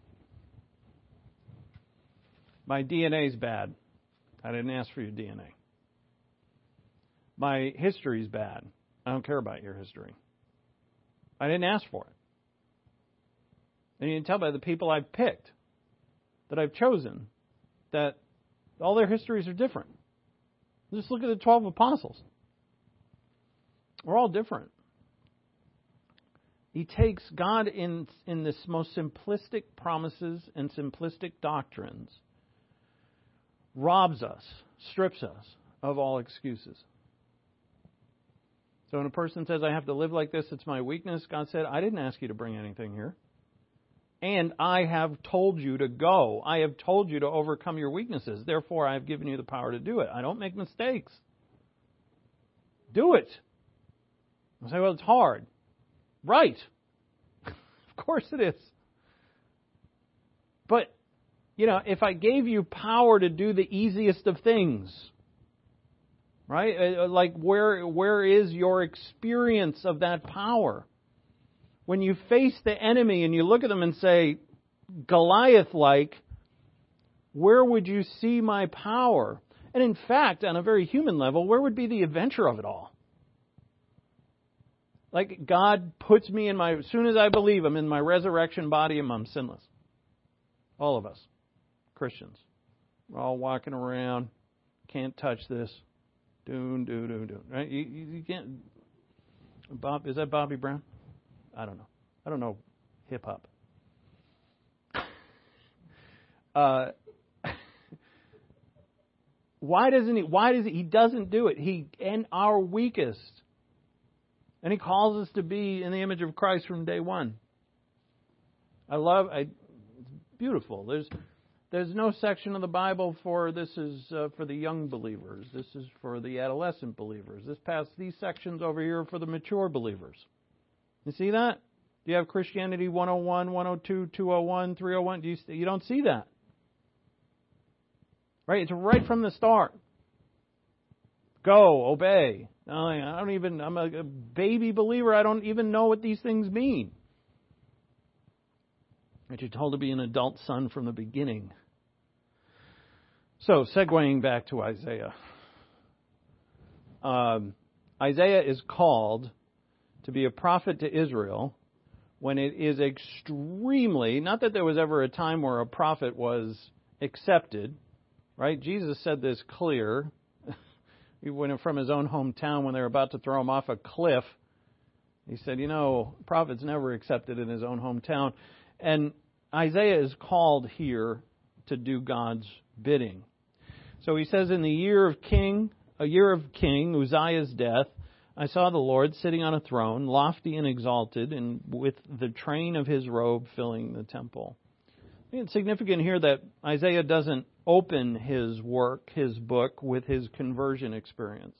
My D N A is bad. I didn't ask for your D N A. My history is bad. I don't care about your history. I didn't ask for it. And you can tell by the people I've picked, that I've chosen, that all their histories are different. Just look at the twelve apostles. We're all different. He takes God in, in this most simplistic promises and simplistic doctrines, robs us, strips us of all excuses. So when a person says, I have to live like this, it's my weakness, God said, I didn't ask you to bring anything here. And I have told you to go. I have told you to overcome your weaknesses. Therefore, I have given you the power to do it. I don't make mistakes. Do it. I say, well, it's hard. Right. Of course it is. But, you know, if I gave you power to do the easiest of things, right? Like, where where is your experience of that power? When you face the enemy and you look at them and say, Goliath-like, where would you see my power? And in fact, on a very human level, where would be the adventure of it all? Like, God puts me in my, as soon as I believe I'm in my resurrection body and I'm sinless. All of us, Christians. We're all walking around, can't touch this. Doon, doo, doo, doo. Right? You, you, you can't. Bob, is that Bobby Brown? I don't know. I don't know hip hop. Uh, why doesn't he? Why does he? He doesn't do it. He and our weakest, and he calls us to be in the image of Christ from day one. I love. I, it's beautiful. There's there's no section of the Bible for this is uh, for the young believers. This is for the adolescent believers. This past these sections over here are for the mature believers. You see that? Do you have Christianity one oh one, one oh two, two oh one, three oh one? Do you, you don't see that. Right? It's right from the start. Go, obey. I don't even, I'm a baby believer. I don't even know what these things mean. But you're told to be an adult son from the beginning. So, segueing back to Isaiah. Um, Isaiah is called to be a prophet to Israel when it is extremely, not that there was ever a time where a prophet was accepted, right? Jesus said this clear. He went from his own hometown when they were about to throw him off a cliff. He said, you know, a prophet's never accepted in his own hometown. And Isaiah is called here to do God's bidding. So he says, in the year of King, a year of King Uzziah's death, I saw the Lord sitting on a throne, lofty and exalted, and with the train of his robe filling the temple. I think it's significant here that Isaiah doesn't open his work, his book, with his conversion experience.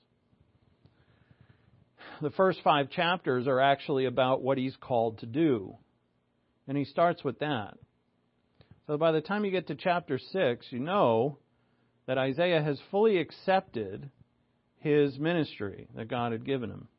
The first five chapters are actually about what he's called to do. And he starts with that. So by the time you get to chapter six, you know that Isaiah has fully accepted his ministry that God had given him.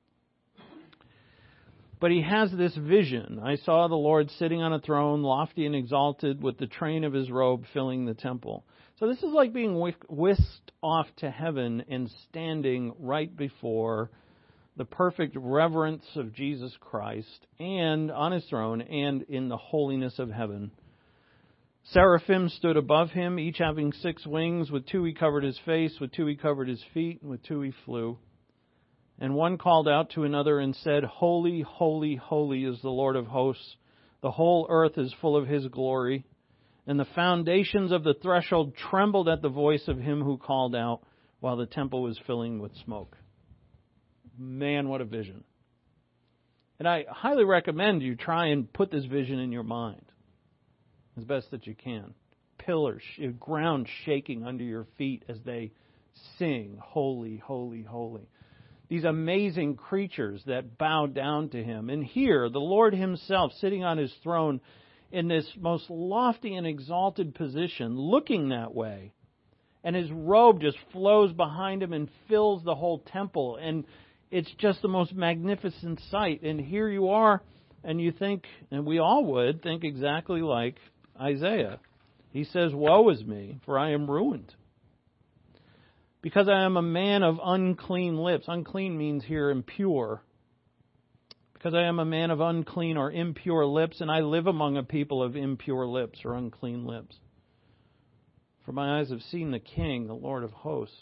But he has this vision. I saw the Lord sitting on a throne, lofty and exalted, with the train of his robe filling the temple. So this is like being whisked off to heaven and standing right before the perfect reverence of Jesus Christ and on his throne and in the holiness of heaven. Seraphim stood above him, each having six wings. With two he covered his face, with two he covered his feet, and with two he flew. And one called out to another and said, Holy, holy, holy is the Lord of hosts. The whole earth is full of his glory. And the foundations of the threshold trembled at the voice of him who called out, while the temple was filling with smoke. Man, what a vision. And I highly recommend you try and put this vision in your mind as best that you can. Pillars, ground shaking under your feet as they sing, Holy, holy, holy. These amazing creatures that bow down to him. And here, the Lord himself sitting on his throne in this most lofty and exalted position, looking that way. And his robe just flows behind him and fills the whole temple. And it's just the most magnificent sight. And here you are, and you think, and we all would think exactly like Isaiah. He says, Woe is me, for I am ruined. Because I am a man of unclean lips. Unclean means here impure. because I am a man of unclean or impure lips, and I live among a people of impure lips or unclean lips. For my eyes have seen the King, the Lord of hosts.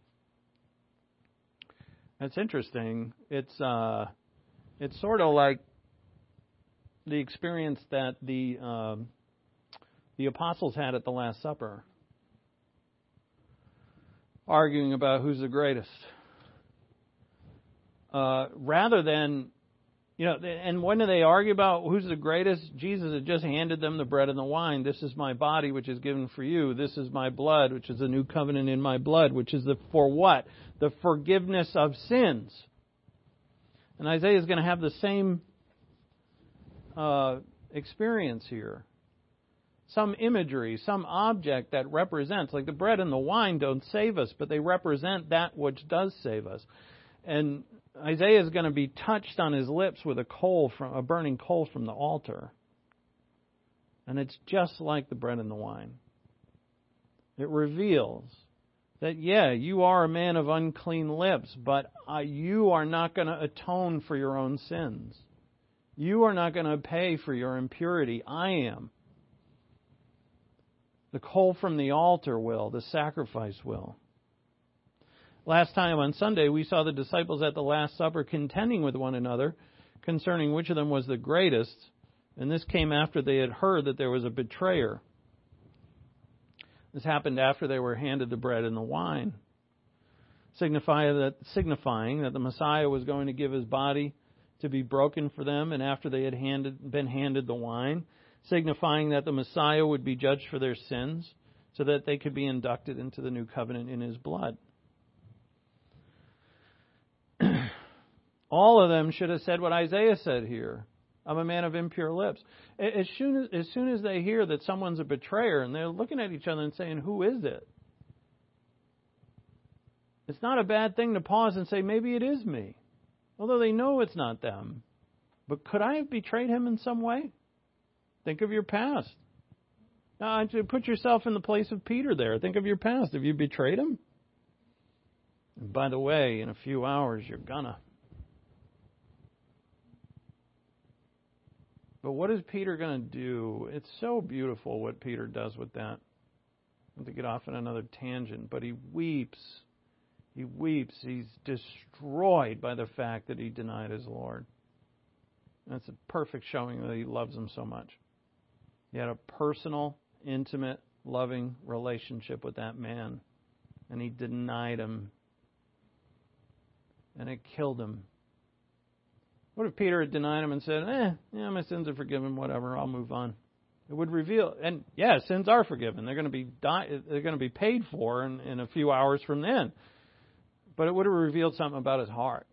That's interesting. It's uh, it's sort of like the experience that the uh, the apostles had at the Last Supper, arguing about who's the greatest. Uh, rather than, you know, and when do they argue about who's the greatest? Jesus had just handed them the bread and the wine. This is my body, which is given for you. This is my blood, which is the new covenant in my blood, which is the for what? The forgiveness of sins. And Isaiah is going to have the same uh, experience here. Some imagery, some object that represents, like the bread and the wine don't save us, but they represent that which does save us. And Isaiah is going to be touched on his lips with a coal from a burning coal from the altar. And it's just like the bread and the wine. It reveals that, yeah, you are a man of unclean lips, but uh, you are not going to atone for your own sins. You are not going to pay for your impurity. I am. The coal from the altar will. The sacrifice will. Last time on Sunday, we saw the disciples at the Last Supper contending with one another concerning which of them was the greatest. And this came after they had heard that there was a betrayer. This happened after they were handed the bread and the wine, signifying that, signifying that the Messiah was going to give his body to be broken for them, and after they had handed, been handed the wine, signifying that the Messiah would be judged for their sins so that they could be inducted into the new covenant in his blood. All of them should have said what Isaiah said here. I'm a man of impure lips. As soon as, as soon as they hear that someone's a betrayer and they're looking at each other and saying, who is it? It's not a bad thing to pause and say, maybe it is me. Although they know it's not them. But could I have betrayed him in some way? Think of your past. Now, put yourself in the place of Peter there. Think of your past. Have you betrayed him? And by the way, in a few hours, you're gonna. But what is Peter going to do? It's so beautiful what Peter does with that. Not to get off on another tangent, but he weeps. He weeps. He's destroyed by the fact that he denied his Lord. That's a perfect showing that he loves him so much. He had a personal, intimate, loving relationship with that man, and he denied him. And it killed him. What if Peter had denied him and said, eh, yeah, my sins are forgiven, whatever, I'll move on? It would reveal, and yeah, sins are forgiven. They're going to be di- they're going to be paid for in, in a few hours from then. But it would have revealed something about his heart.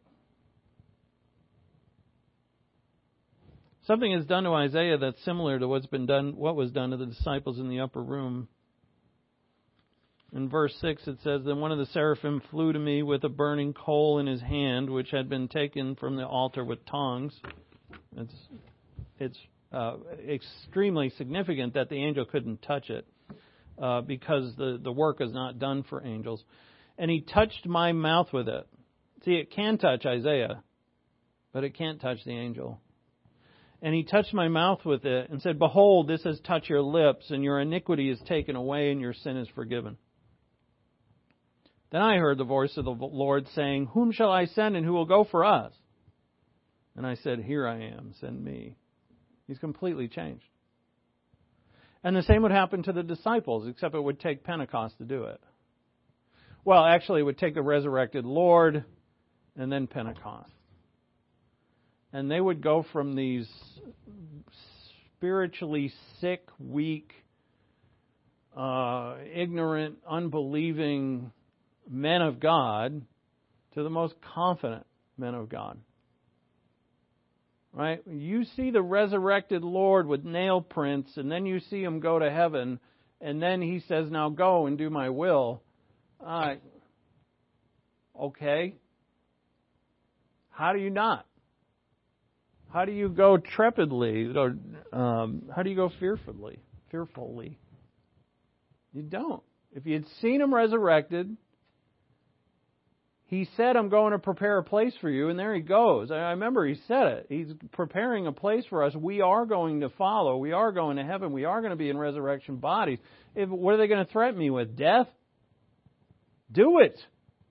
Something is done to Isaiah that's similar to what's been done, what was done to the disciples in the upper room. In verse six it says, Then one of the seraphim flew to me with a burning coal in his hand, which had been taken from the altar with tongs. It's, it's uh, extremely significant that the angel couldn't touch it uh, because the, the work is not done for angels. And he touched my mouth with it. See, it can touch Isaiah, but it can't touch the angel. And he touched my mouth with it and said, Behold, this has touched your lips, and your iniquity is taken away, and your sin is forgiven. Then I heard the voice of the Lord saying, Whom shall I send, and who will go for us? And I said, Here I am, send me. He's completely changed. And the same would happen to the disciples, except it would take Pentecost to do it. Well, actually, it would take the resurrected Lord and then Pentecost. And they would go from these spiritually sick, weak, uh, ignorant, unbelieving men of God to the most confident men of God. Right? You see the resurrected Lord with nail prints, and then you see him go to heaven, and then he says, Now go and do my will. Uh, okay. How do you not? How do you go trepidly? Or um, how do you go fearfully? Fearfully. You don't. If you had seen him resurrected, He said, I'm going to prepare a place for you, and there he goes. I remember he said it. He's preparing a place for us. We are going to follow. We are going to heaven. We are going to be in resurrection bodies. If, what are they going to threaten me with? Death? Do it.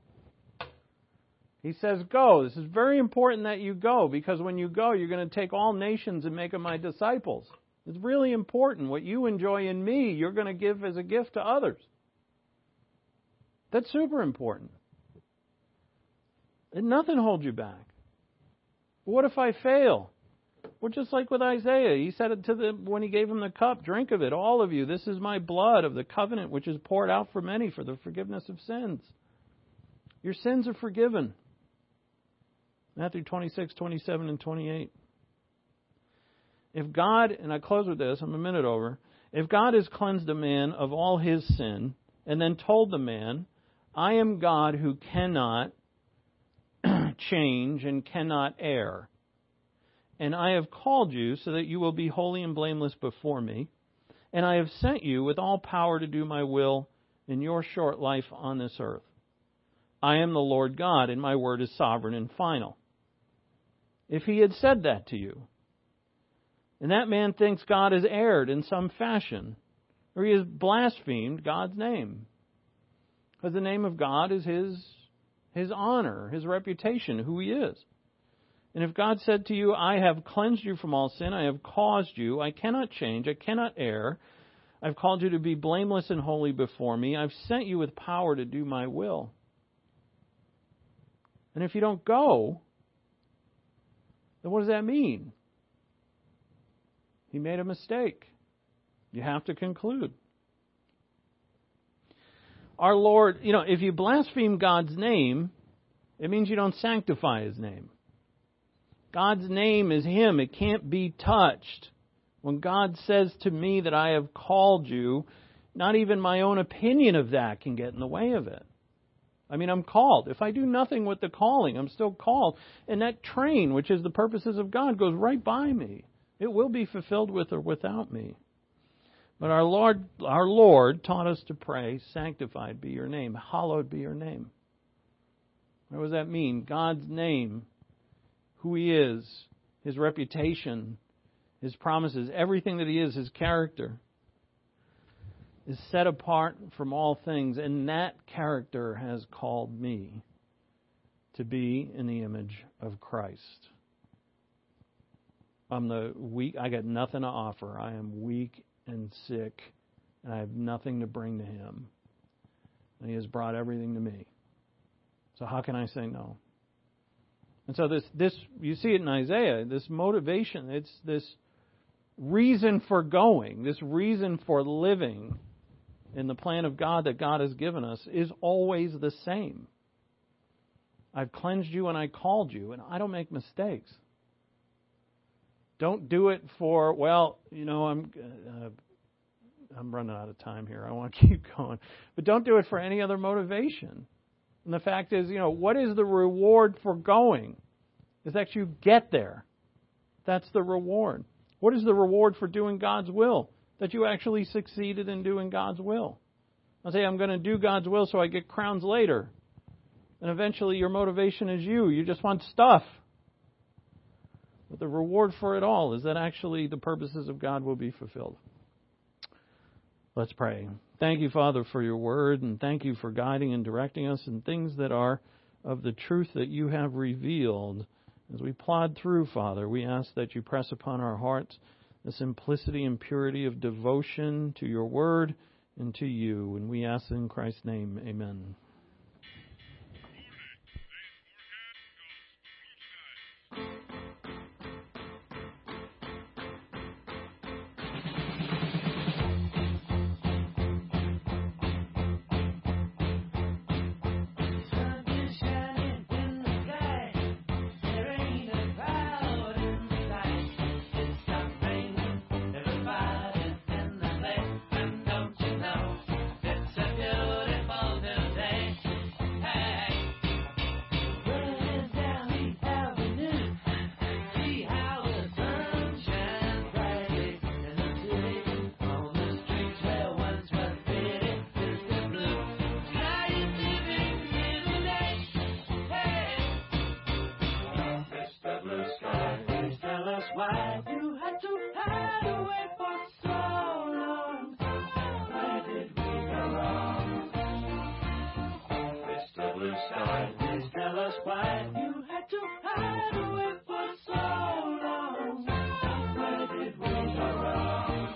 He says, go. This is very important that you go, because when you go, you're going to take all nations and make them my disciples. It's really important. What you enjoy in me, you're going to give as a gift to others. That's super important. And nothing holds you back. What if I fail? Well, just like with Isaiah, he said it to them when he gave him the cup, drink of it, all of you. This is my blood of the covenant, which is poured out for many for the forgiveness of sins. Your sins are forgiven. Matthew twenty-six, twenty-seven, and twenty-eight. If God, and I close with this, I'm a minute over. If God has cleansed a man of all his sin, and then told the man, I am God who cannot change and cannot err. And I have called you so that you will be holy and blameless before me. And I have sent you with all power to do my will in your short life on this earth. I am the Lord God, and my word is sovereign and final. If he had said that to you, and that man thinks God has erred in some fashion, or he has blasphemed God's name, because the name of God is his His honor, His reputation, who He is. And if God said to you, I have cleansed you from all sin, I have caused you, I cannot change, I cannot err, I've called you to be blameless and holy before me, I've sent you with power to do my will. And if you don't go, then what does that mean? He made a mistake. You have to conclude. Our Lord, you know, if you blaspheme God's name, it means you don't sanctify His name. God's name is Him. It can't be touched. When God says to me that I have called you, not even my own opinion of that can get in the way of it. I mean, I'm called. If I do nothing with the calling, I'm still called. And that train, which is the purposes of God, goes right by me. It will be fulfilled with or without me. But our Lord, our Lord taught us to pray, sanctified be your name, hallowed be your name. What does that mean? God's name, who He is, His reputation, His promises, everything that He is, His character, is set apart from all things. And that character has called me to be in the image of Christ. I'm the weak, I got nothing to offer. I am weak and sick, and I have nothing to bring to Him. And He has brought everything to me. So how can I say no? And so this, this you see it in Isaiah, this motivation, it's this reason for going, this reason for living in the plan of God that God has given us is always the same. I've cleansed you and I called you, and I don't make mistakes. Don't do it for, well, you know, I'm uh, I'm running out of time here. I want to keep going. But don't do it for any other motivation. And the fact is, you know, what is the reward for going? Is that you get there. That's the reward. What is the reward for doing God's will? That you actually succeeded in doing God's will. I'll say, I'm going to do God's will so I get crowns later. And eventually your motivation is you. You just want stuff. But the reward for it all is that actually the purposes of God will be fulfilled. Let's pray. Thank you, Father, for your word, and thank you for guiding and directing us in things that are of the truth that you have revealed. As we plod through, Father, we ask that you press upon our hearts the simplicity and purity of devotion to your word and to you. And we ask in Christ's name, amen. It's a beautiful new day. sky, please tell us why you had to hide away for so long. Where did we go wrong?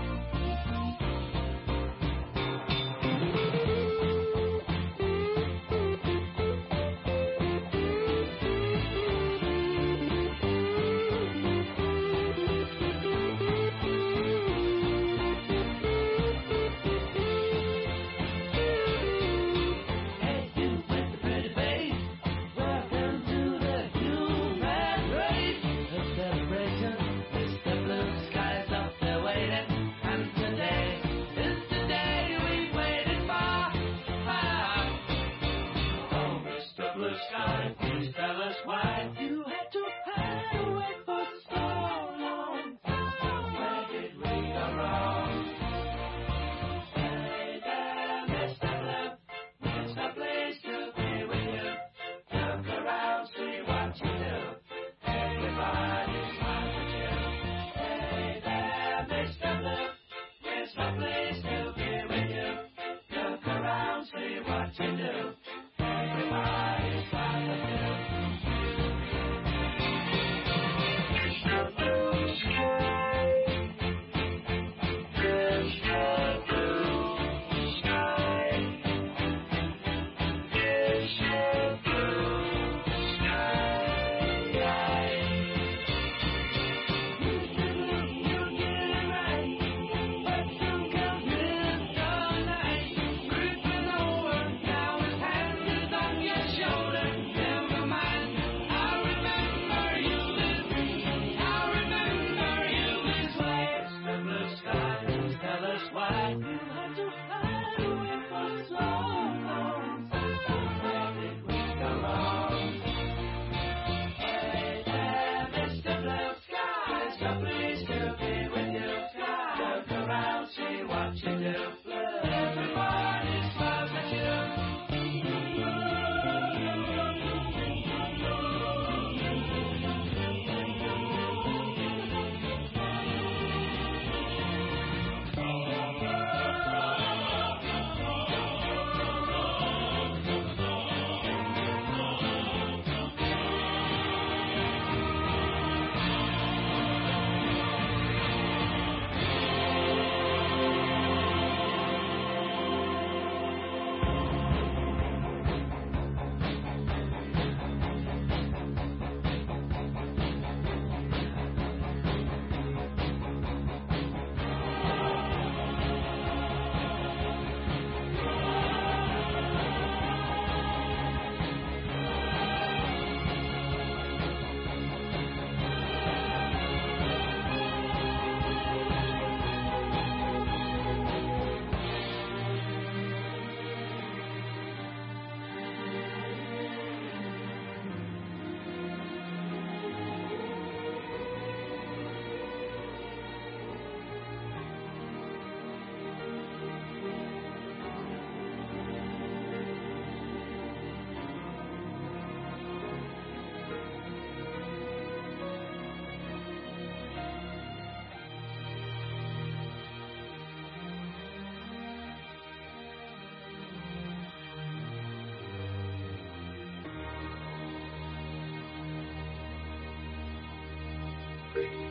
Please tell us why you had to hide away for so long. Where did we go wrong? Hey there, Mister Blue, it's a place to be with you. Look around, see what you do. Everybody's smiles at you. Hey there, Mister Blue, it's a place to be with you. Look around, see what you do. Everybody's smiles at you. Thank you.